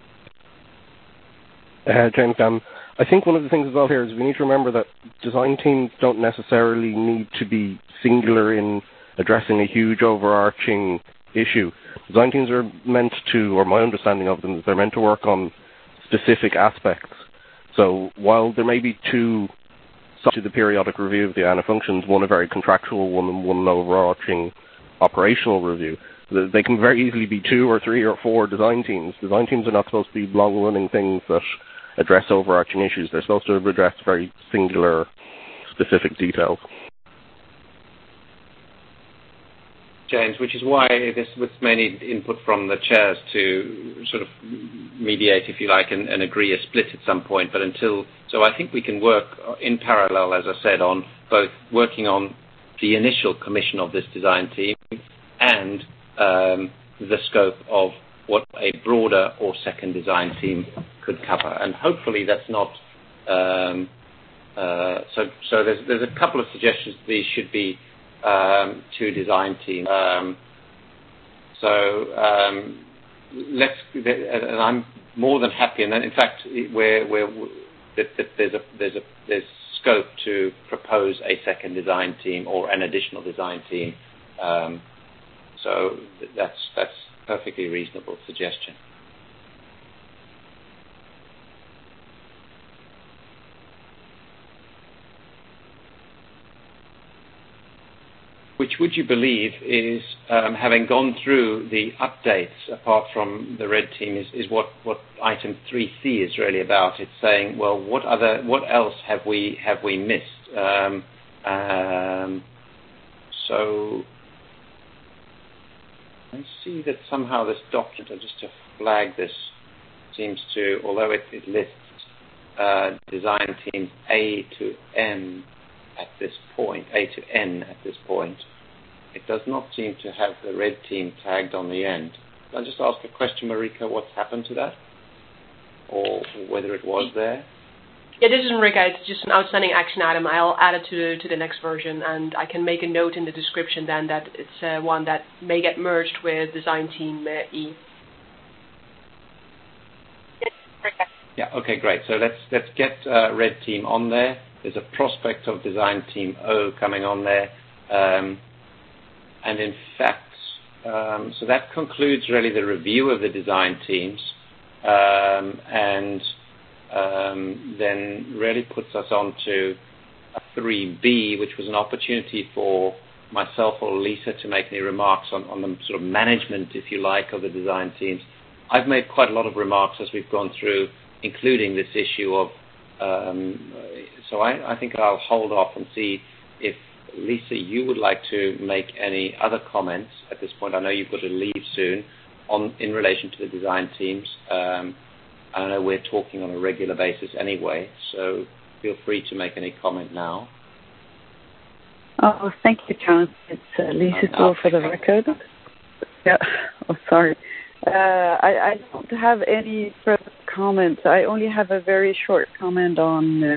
James, I think one of the things as well here is we need to remember that design teams don't necessarily need to be singular in addressing a huge overarching issue. Design teams are meant to, or my understanding of them is they're meant to work on specific aspects. So while there may be two sides to the periodic review of the ANA functions, one a very contractual one and one an overarching operational review, they can very easily be 2 or 3 or 4 design teams. Design teams are not supposed to be long-running things that address overarching issues. They're supposed to address very singular, specific details. James, which is why this was mainly input from the chairs to sort of mediate, if you like, and agree a split at some point. But so I think we can work in parallel, as I said, on both working on the initial commission of this design team and the scope of what a broader or second design team could cover. And hopefully that's not... So there's a couple of suggestions. These should be 2 design teams. And I'm more than happy. And then, in fact, there's scope to propose a second design team or an additional design team. So that's perfectly reasonable suggestion. Which, would you believe, is having gone through the updates, apart from the red team, is what item 3C is really about. It's saying, well, what else have we missed? So I see that somehow this document, just to flag this, seems to, although it lists design teams A to N at this point, A to N at this point, it does not seem to have the red team tagged on the end. Can I just ask a question, Marika, what's happened to that? Or whether it was there? Yeah, this is Marika. It's just an outstanding action item. I'll add it to the next version, and I can make a note in the description then that it's one that may get merged with design team E. Yeah, okay, great. So let's get red team on there. There's a prospect of design team O coming on there. And in fact, so that concludes really the review of the design teams, and then really puts us on to 3B, which was an opportunity for myself or Lisa to make any remarks on the sort of management, if you like, of the design teams. I've made quite a lot of remarks as we've gone through, including this issue of, so I think I'll hold off and see if, Lisa, you would like to make any other comments at this point. I know you've got to leave soon in relation to the design teams. I know we're talking on a regular basis anyway, so feel free to make any comment now. Oh, thank you, John. It's Lisa Gould for the record. Yeah. Oh, sorry. I don't have any further comments. I only have a very short comment on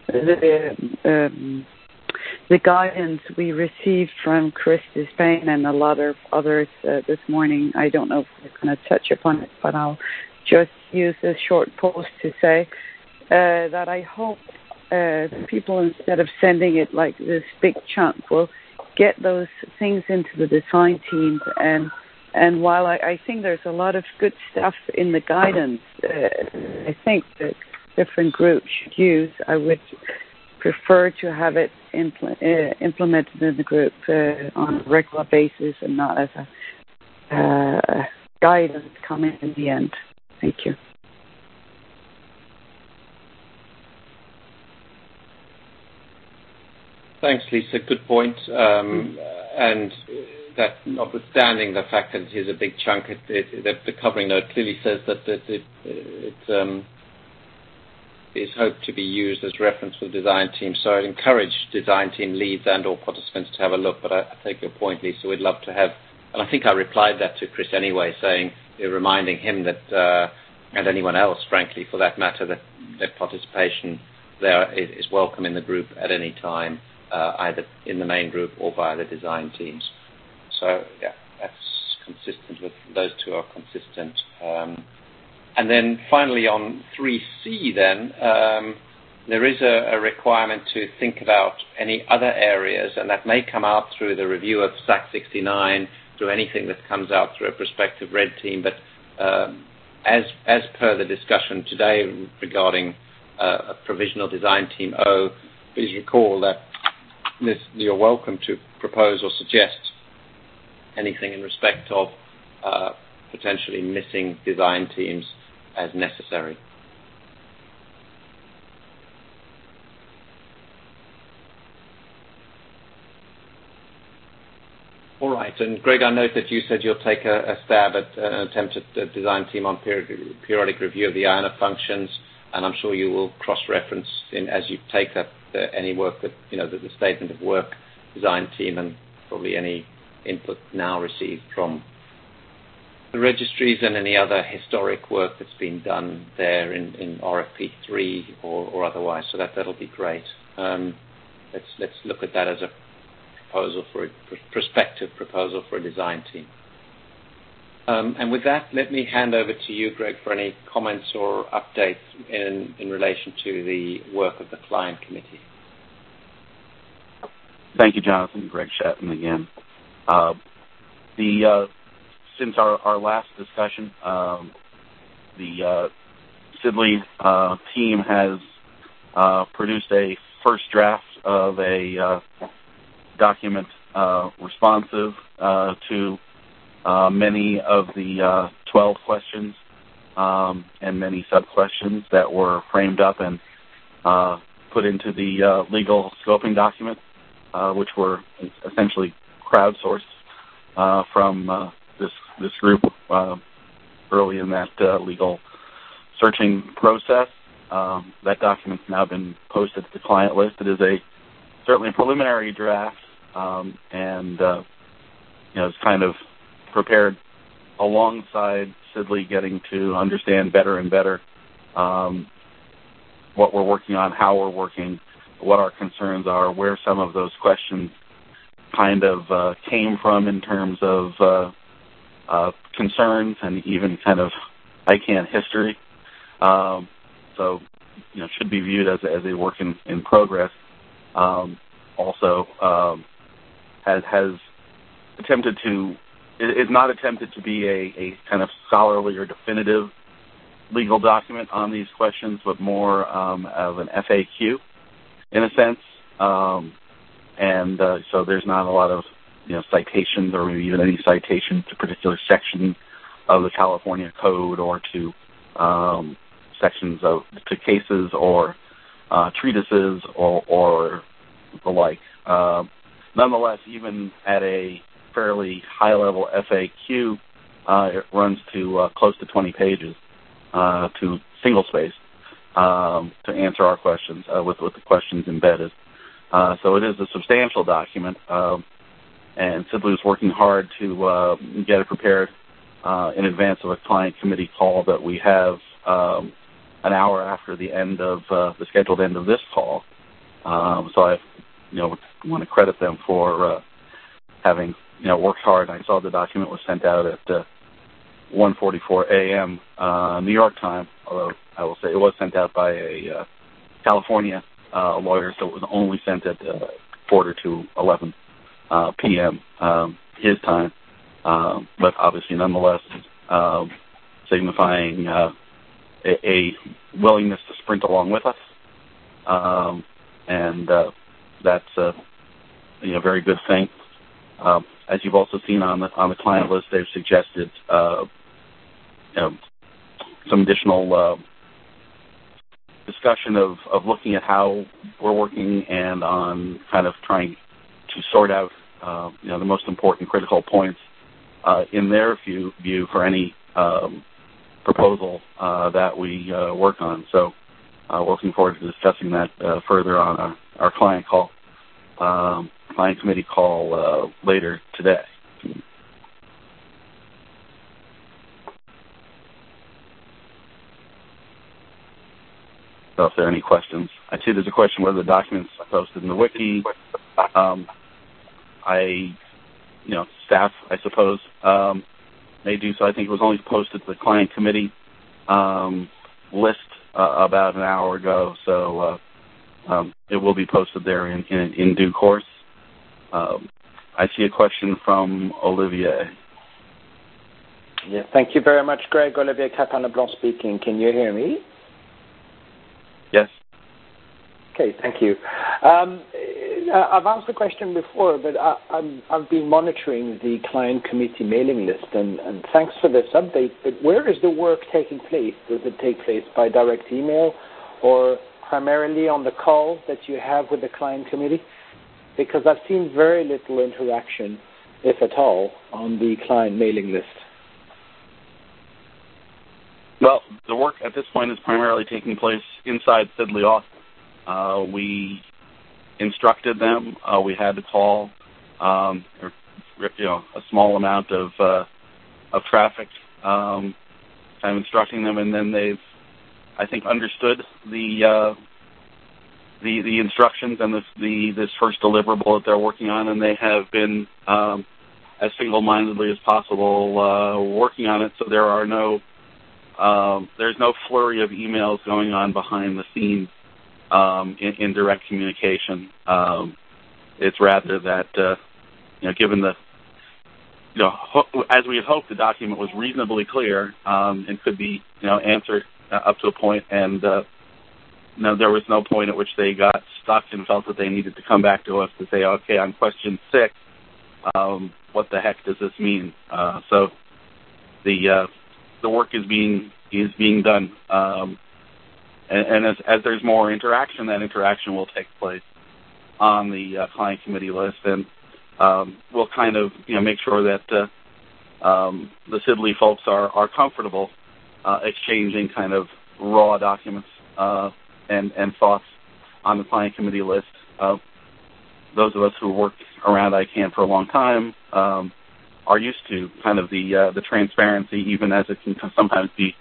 the guidance we received from Chris Despain and a lot of others this morning. I don't know if we're going to touch upon it, but I'll just use this short post to say that I hope people, instead of sending it like this big chunk, will get those things into the design teams. And while I think there's a lot of good stuff in the guidance, I think that different groups should use, I would prefer to have it implemented in the group on a regular basis and not as a guidance coming in the end. Thank you. Thanks, Lisa. Good point. And that, notwithstanding the fact that it is a big chunk, the covering note clearly says that it is hoped to be used as reference for the design team. So I'd encourage design team leads and or participants to have a look. But I take your point, Lisa. We'd love to have, and I think I replied that to Chris anyway, saying, reminding him that, and anyone else, frankly, for that matter, that participation is welcome in the group at any time, either in the main group or via the design teams. So, yeah, that's consistent with those two are consistent. And then finally on 3C then, there is a requirement to think about any other areas, and that may come out through the review of SAC 69, through anything that comes out through a prospective red team. But as per the discussion today regarding a provisional design team O, please recall that you're welcome to propose or suggest anything in respect of potentially missing design teams as necessary. All right, and Greg, I note that you said you'll take a stab at an attempt at the design team on periodic review of the IANA functions, and I'm sure you will cross-reference as you take up any work that, the statement of work design team and probably any input now received from the registries and any other historic work that's been done there in RFP 3 or otherwise. So that'll be great. Let's look at that as a proposal for a prospective proposal for a design team. And with that, let me hand over to you, Greg, for any comments or updates in relation to the work of the client committee. Thank you, Jonathan. Greg Shatton again. Since our last discussion, the SIDLI team has produced a first draft of a document responsive to many of the 12 questions and many sub-questions that were framed up and put into the legal scoping document, which were essentially crowdsourced from this group early in that legal searching process. That document's now been posted to the client list. It is certainly a preliminary draft, and it's kind of prepared alongside SIDLI getting to understand better and better what we're working on, how we're working, what our concerns are, where some of those questions kind of came from in terms of concerns and even kind of ICANN history. So, should be viewed as a work in progress. Also, has attempted to, is not attempted to be a kind of scholarly or definitive legal document on these questions, but more of an FAQ in a sense. So there's not a lot of citations or maybe even any citations to particular sections of the California Code or to sections to cases or treatises or the like. Nonetheless, even at a fairly high-level FAQ, it runs to close to 20 pages to single-spaced to answer our questions with the questions embedded. So it is a substantial document, and SIDLI is working hard to get it prepared in advance of a client committee call that we have an hour after the end of the scheduled end of this call. So I want to credit them for having worked hard. I saw the document was sent out at 1:44 a.m. New York time, although I will say it was sent out by a California lawyer, so it was only sent at 11 p.m. His time, but obviously nonetheless signifying a willingness to sprint along with us, and that's a very good thing. As you've also seen on the client list, they've suggested some additional discussion of looking at how we're working and on kind of trying to sort out the most important critical points in their view for any proposal that we work on. So looking forward to discussing that further on our client committee call later today. So if there are any questions. I see there's a question whether the documents are posted in the wiki. Staff, I suppose, may do so. I think it was only posted to the client committee list about an hour ago, so it will be posted there in due course. I see a question from Olivier. Yeah, thank you very much, Greg. Olivier Crépin-Leblanc speaking. Can you hear me? Yes. Okay, thank you. I've asked the question before, but I've been monitoring the client committee mailing list, and thanks for this update. But where is the work taking place? Does it take place by direct email or primarily on the calls that you have with the client committee? Because I've seen very little interaction, if at all, on the client mailing list. Well, the work at this point is primarily taking place inside Sidley Austin. We instructed them. We had to call a small amount of traffic, kind of instructing them, and then they've, I think, understood the instructions and this first deliverable that they're working on, and they have been as single-mindedly as possible working on it. So there are there's no flurry of emails going on behind the scenes in direct communication. It's rather that, given the, as we had hoped, the document was reasonably clear and could be, answered up to a point, and there was no point at which they got stuck and felt that they needed to come back to us to say, okay, on question 6, what the heck does this mean? So the work is being done, and as there's more interaction, that interaction will take place on the client committee list, and we'll kind of make sure that the Sidley folks are comfortable exchanging kind of raw documents and thoughts on the client committee list. Those of us who worked around ICANN for a long time are used to kind of the transparency, even as it can sometimes be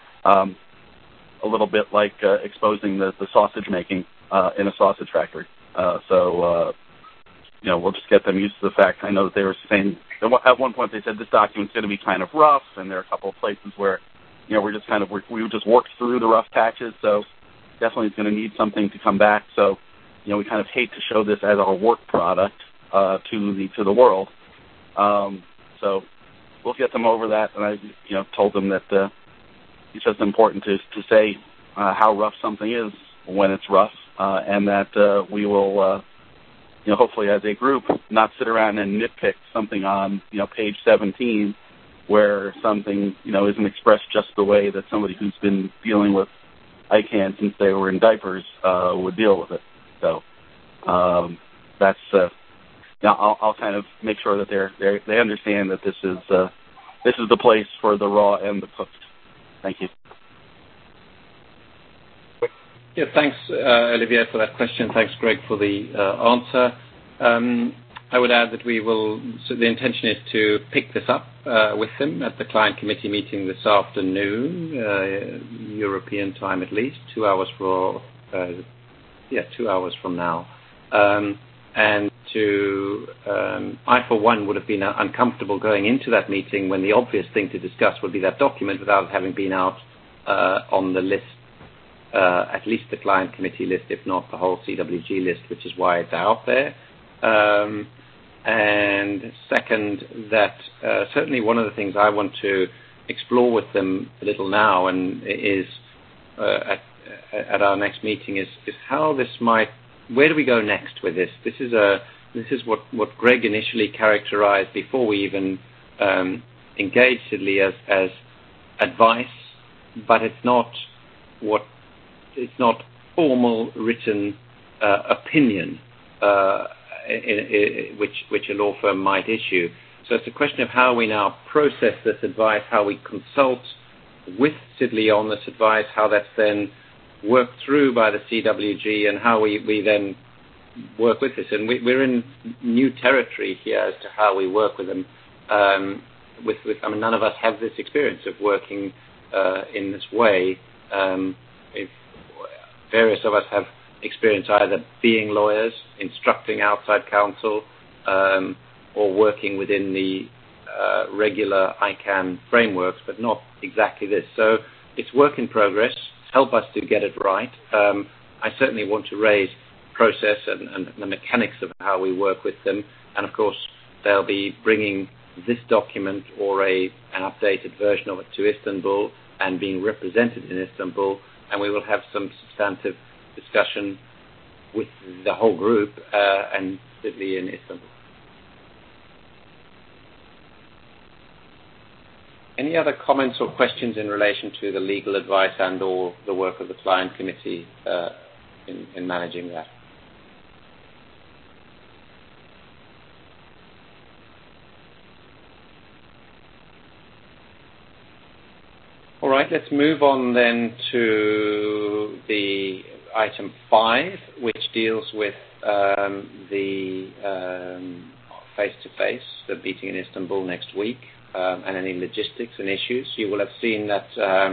a little bit like exposing the sausage making in a sausage factory. So we'll just get them used to the fact. I know that they were saying, at one point they said this document's going to be kind of rough, and there are a couple of places where, we just worked through the rough patches, so definitely it's going to need something to come back. So, we kind of hate to show this as our work product to the world. So we'll get them over that, and I, told them that it's just important to say how rough something is when it's rough, and that we will, hopefully as a group, not sit around and nitpick something on, page 17 where something, isn't expressed just the way that somebody who's been dealing with ICANN since they were in diapers would deal with it. So that's, I'll kind of make sure that they understand that this is the place for the raw and the cooked. Thank you. Yeah, thanks, Olivier, for that question. Thanks, Greg, for the answer. I would add that so the intention is to pick this up with them at the client committee meeting this afternoon, European time at least, 2 hours 2 hours from now. And I, for one, would have been uncomfortable going into that meeting when the obvious thing to discuss would be that document without having been out on the list, at least the client committee list, if not the whole CWG list, which is why it's out there. And second, that certainly one of the things I want to explore with them a little now, and is at our next meeting, is how this might. Where do we go next with this? This is what Greg initially characterized before we even engaged Sidley as advice, but it's not formal written opinion which a law firm might issue. So it's a question of how we now process this advice, how we consult with Sidley on this advice, how that's then worked through by the CWG, and how we then work with this. And we're in new territory here as to how we work with them. None of us have this experience of working in this way. various of us have experience either being lawyers, instructing outside counsel, or working within the regular ICANN frameworks, but not exactly this. So it's work in progress. Help us to get it right. I certainly want to raise process and the mechanics of how we work with them. And of course, they'll be bringing this document or an updated version of it to Istanbul and being represented in Istanbul, and we will have some substantive discussion with the whole group and particularly in Istanbul. Any other comments or questions in relation to the legal advice and or the work of the client committee in managing that? All right, let's move on then to the item 5, which deals with the face-to-face, the meeting in Istanbul next week, and any logistics and issues. You will have seen that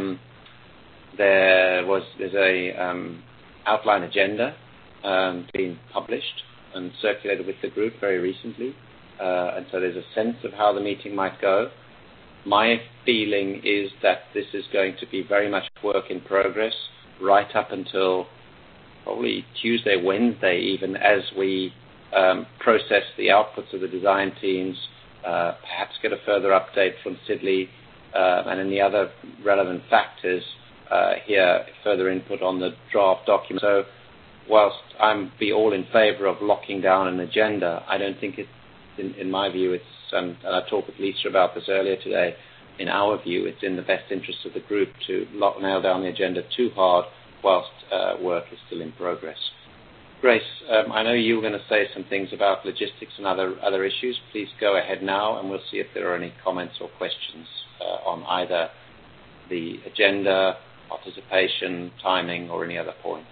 there's a outline agenda being published and circulated with the group very recently, and so there's a sense of how the meeting might go. My feeling is that this is going to be very much work in progress right up until probably Tuesday, Wednesday even, as we process the outputs of the design teams, perhaps get a further update from Sidley, and any other relevant factors here, further input on the draft document. So whilst I'm be all in favor of locking down an agenda, I don't think it's, in my view, it's, and I talked with Lisa about this earlier today, in our view, it's in the best interest of the group to nail down the agenda too hard whilst work is still in progress. Grace, I know you were going to say some things about logistics and other issues. Please go ahead now, and we'll see if there are any comments or questions on either the agenda, participation, timing, or any other points.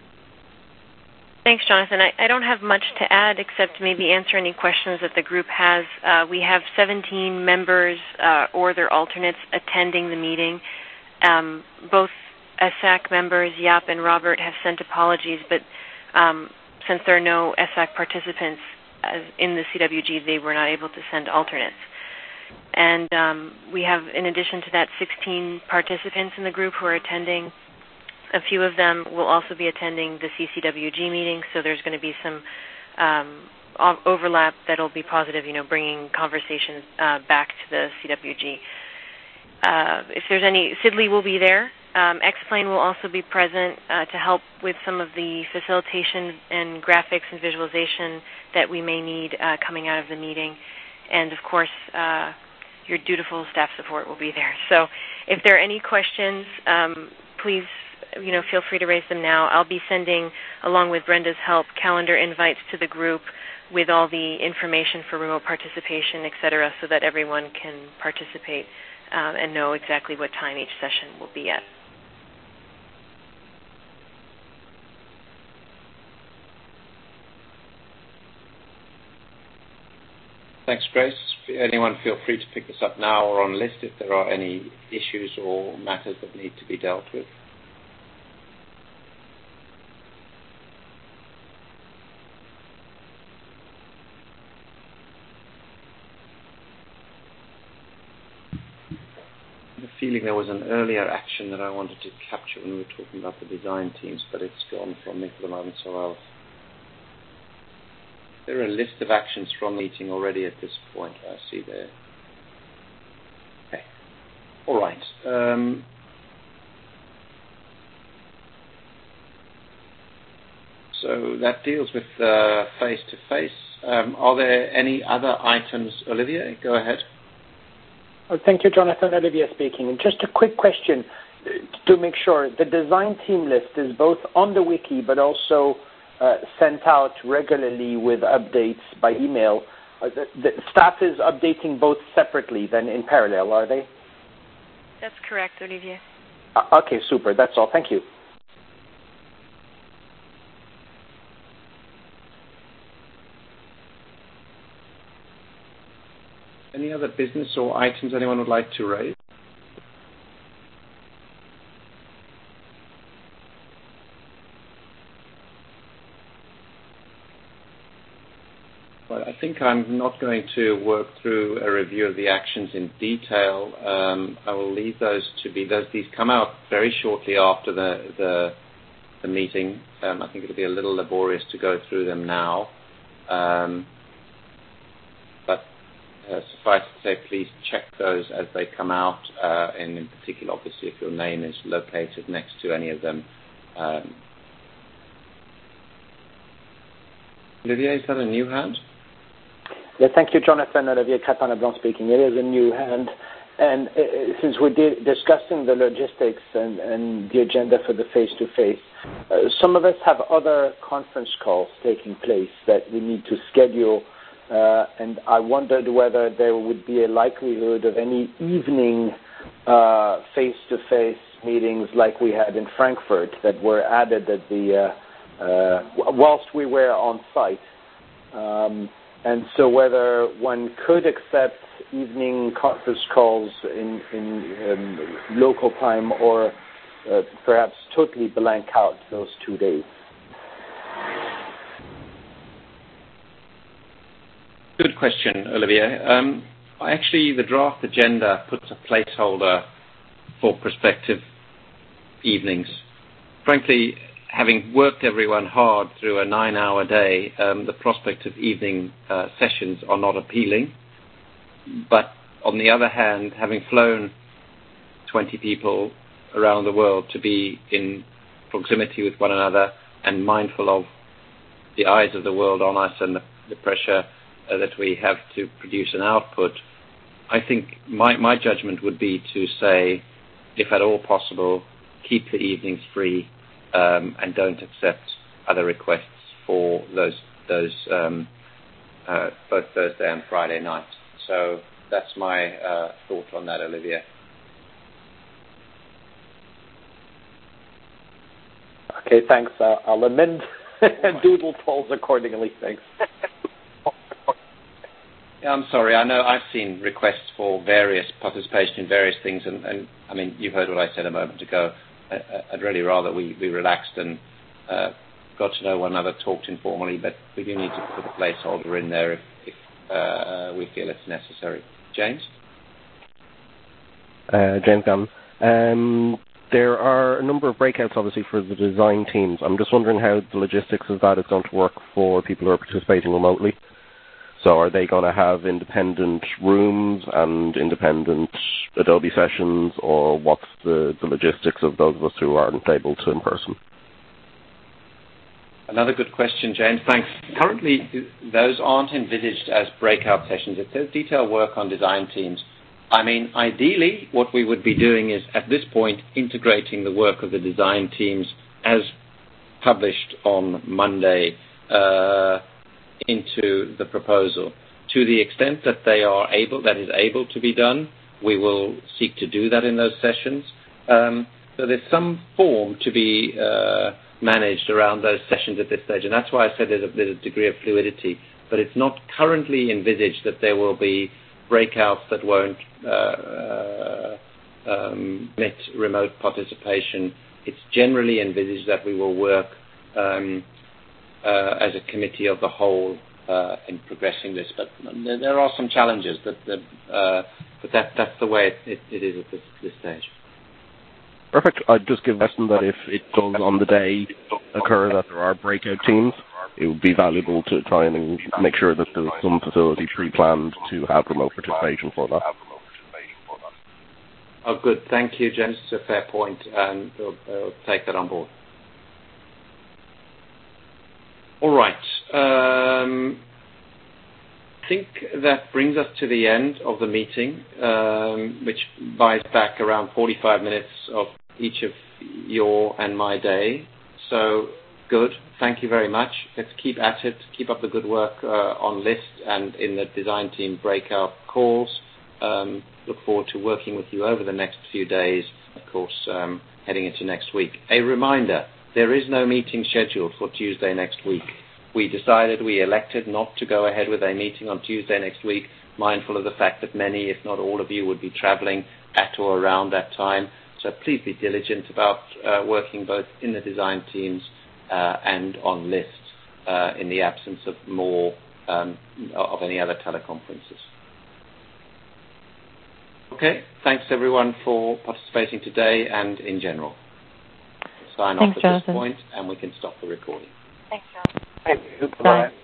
Thanks, Jonathan. I don't have much to add except maybe answer any questions that the group has. We have 17 members or their alternates attending the meeting. Both ESSAC members, Jaap and Robert, have sent apologies, but since there are no ESSAC participants in the CWG, they were not able to send alternates. And we have, in addition to that, 16 participants in the group who are attending. A few of them will also be attending the CCWG meeting, so there's going to be some overlap that will be positive, bringing conversations back to the CWG. If there's any, Sidley will be there. X-Plane will also be present to help with some of the facilitation and graphics and visualization that we may need coming out of the meeting. And, of course, your dutiful staff support will be there. So if there are any questions, please feel free to raise them now. I'll be sending, along with Brenda's help, calendar invites to the group with all the information for remote participation, et cetera, so that everyone can participate and know exactly what time each session will be at. Thanks, Grace. Anyone feel free to pick this up now or on list if there are any issues or matters that need to be dealt with. Feeling there was an earlier action that I wanted to capture when we were talking about the design teams, but it's gone from me for the moment, so there are a list of actions from the meeting already at this point, I see there. Okay. All right. So that deals with face-to-face. Are there any other items? Olivia, go ahead. Oh, thank you, Jonathan. Olivia speaking. And just a quick question to make sure. The design team list is both on the wiki but also sent out regularly with updates by email. The staff is updating both separately than in parallel, are they? That's correct, Olivia. Okay, super. That's all. Thank you. Any other business or items anyone would like to raise? Well, I think I'm not going to work through a review of the actions in detail. I will leave those to be. These come out very shortly after the meeting. I think it'll be a little laborious to go through them now. But suffice to say, please check those as they come out, and in particular, obviously, if your name is located next to any of them. Olivier, is that a new hand? Yeah, thank you, Jonathan. Olivier Crépin-Leblanc speaking. It is a new hand. And since we're discussing the logistics and the agenda for the face-to-face, some of us have other conference calls taking place that we need to schedule. And I wondered whether there would be a likelihood of any evening face-to-face meetings like we had in Frankfurt that were added at the whilst we were on site. And so whether one could accept evening conference calls in local time or perhaps totally blank out those 2 days. Good question, Olivier. Actually, the draft agenda puts a placeholder for prospective evenings. Frankly, having worked everyone hard through a 9-hour day, the prospect of evening sessions are not appealing. But on the other hand, having flown 20 people around the world to be in proximity with one another and mindful of the eyes of the world on us and the pressure that we have to produce an output, I think my judgment would be to say, if at all possible, keep the evenings free and don't accept other requests for those both Thursday and Friday night. So that's my thought on that, Olivier. Okay, thanks. I'll amend doodle polls accordingly. Thanks. Yeah, I'm sorry. I know I've seen requests for various participation in various things, and I mean, you heard what I said a moment ago. I'd really rather we relaxed and got to know one another, talked informally, but we do need to put a placeholder in there if we feel it's necessary. James? James Gunn. There are a number of breakouts, obviously, for the design teams. I'm just wondering how the logistics of that is going to work for people who are participating remotely. So are they going to have independent rooms and independent Adobe sessions, or what's the logistics of those of us who aren't able to in person? Another good question, James. Thanks. Currently, those aren't envisaged as breakout sessions. It says detailed work on design teams. I mean, ideally, what we would be doing is, at this point, integrating the work of the design teams as published on Monday into the proposal. To the extent that that is able to be done, we will seek to do that in those sessions. So there's some form to be managed around those sessions at this stage, and that's why I said there's a degree of fluidity. But it's not currently envisaged that there will be breakouts that won't permit remote participation. It's generally envisaged that we will work as a committee of the whole in progressing this, but there are some challenges. But that's the way it is at this stage. Perfect. I'd just give Weston that if it does on the day occur that there are breakout teams, it would be valuable to try and make sure that there's some facility pre-planned to have remote participation for that. Oh, good. Thank you, James. It's a fair point, and we'll take that on board. All right. I think that brings us to the end of the meeting, which buys back around 45 minutes of each of your and my day. So good. Thank you very much. Let's keep at it. Keep up the good work on LIST and in the design team breakout calls. Look forward to working with you over the next few days, of course, heading into next week. A reminder, there is no meeting scheduled for Tuesday next week. We elected not to go ahead with a meeting on Tuesday next week, mindful of the fact that many, if not all of you, would be traveling at or around that time. So please be diligent about working both in the design teams and on LIST in the absence of more of any other teleconferences. Okay, thanks everyone for participating today and in general. Sign off at this point and we can stop the recording. Thanks, Jonathan. Thank you. Bye.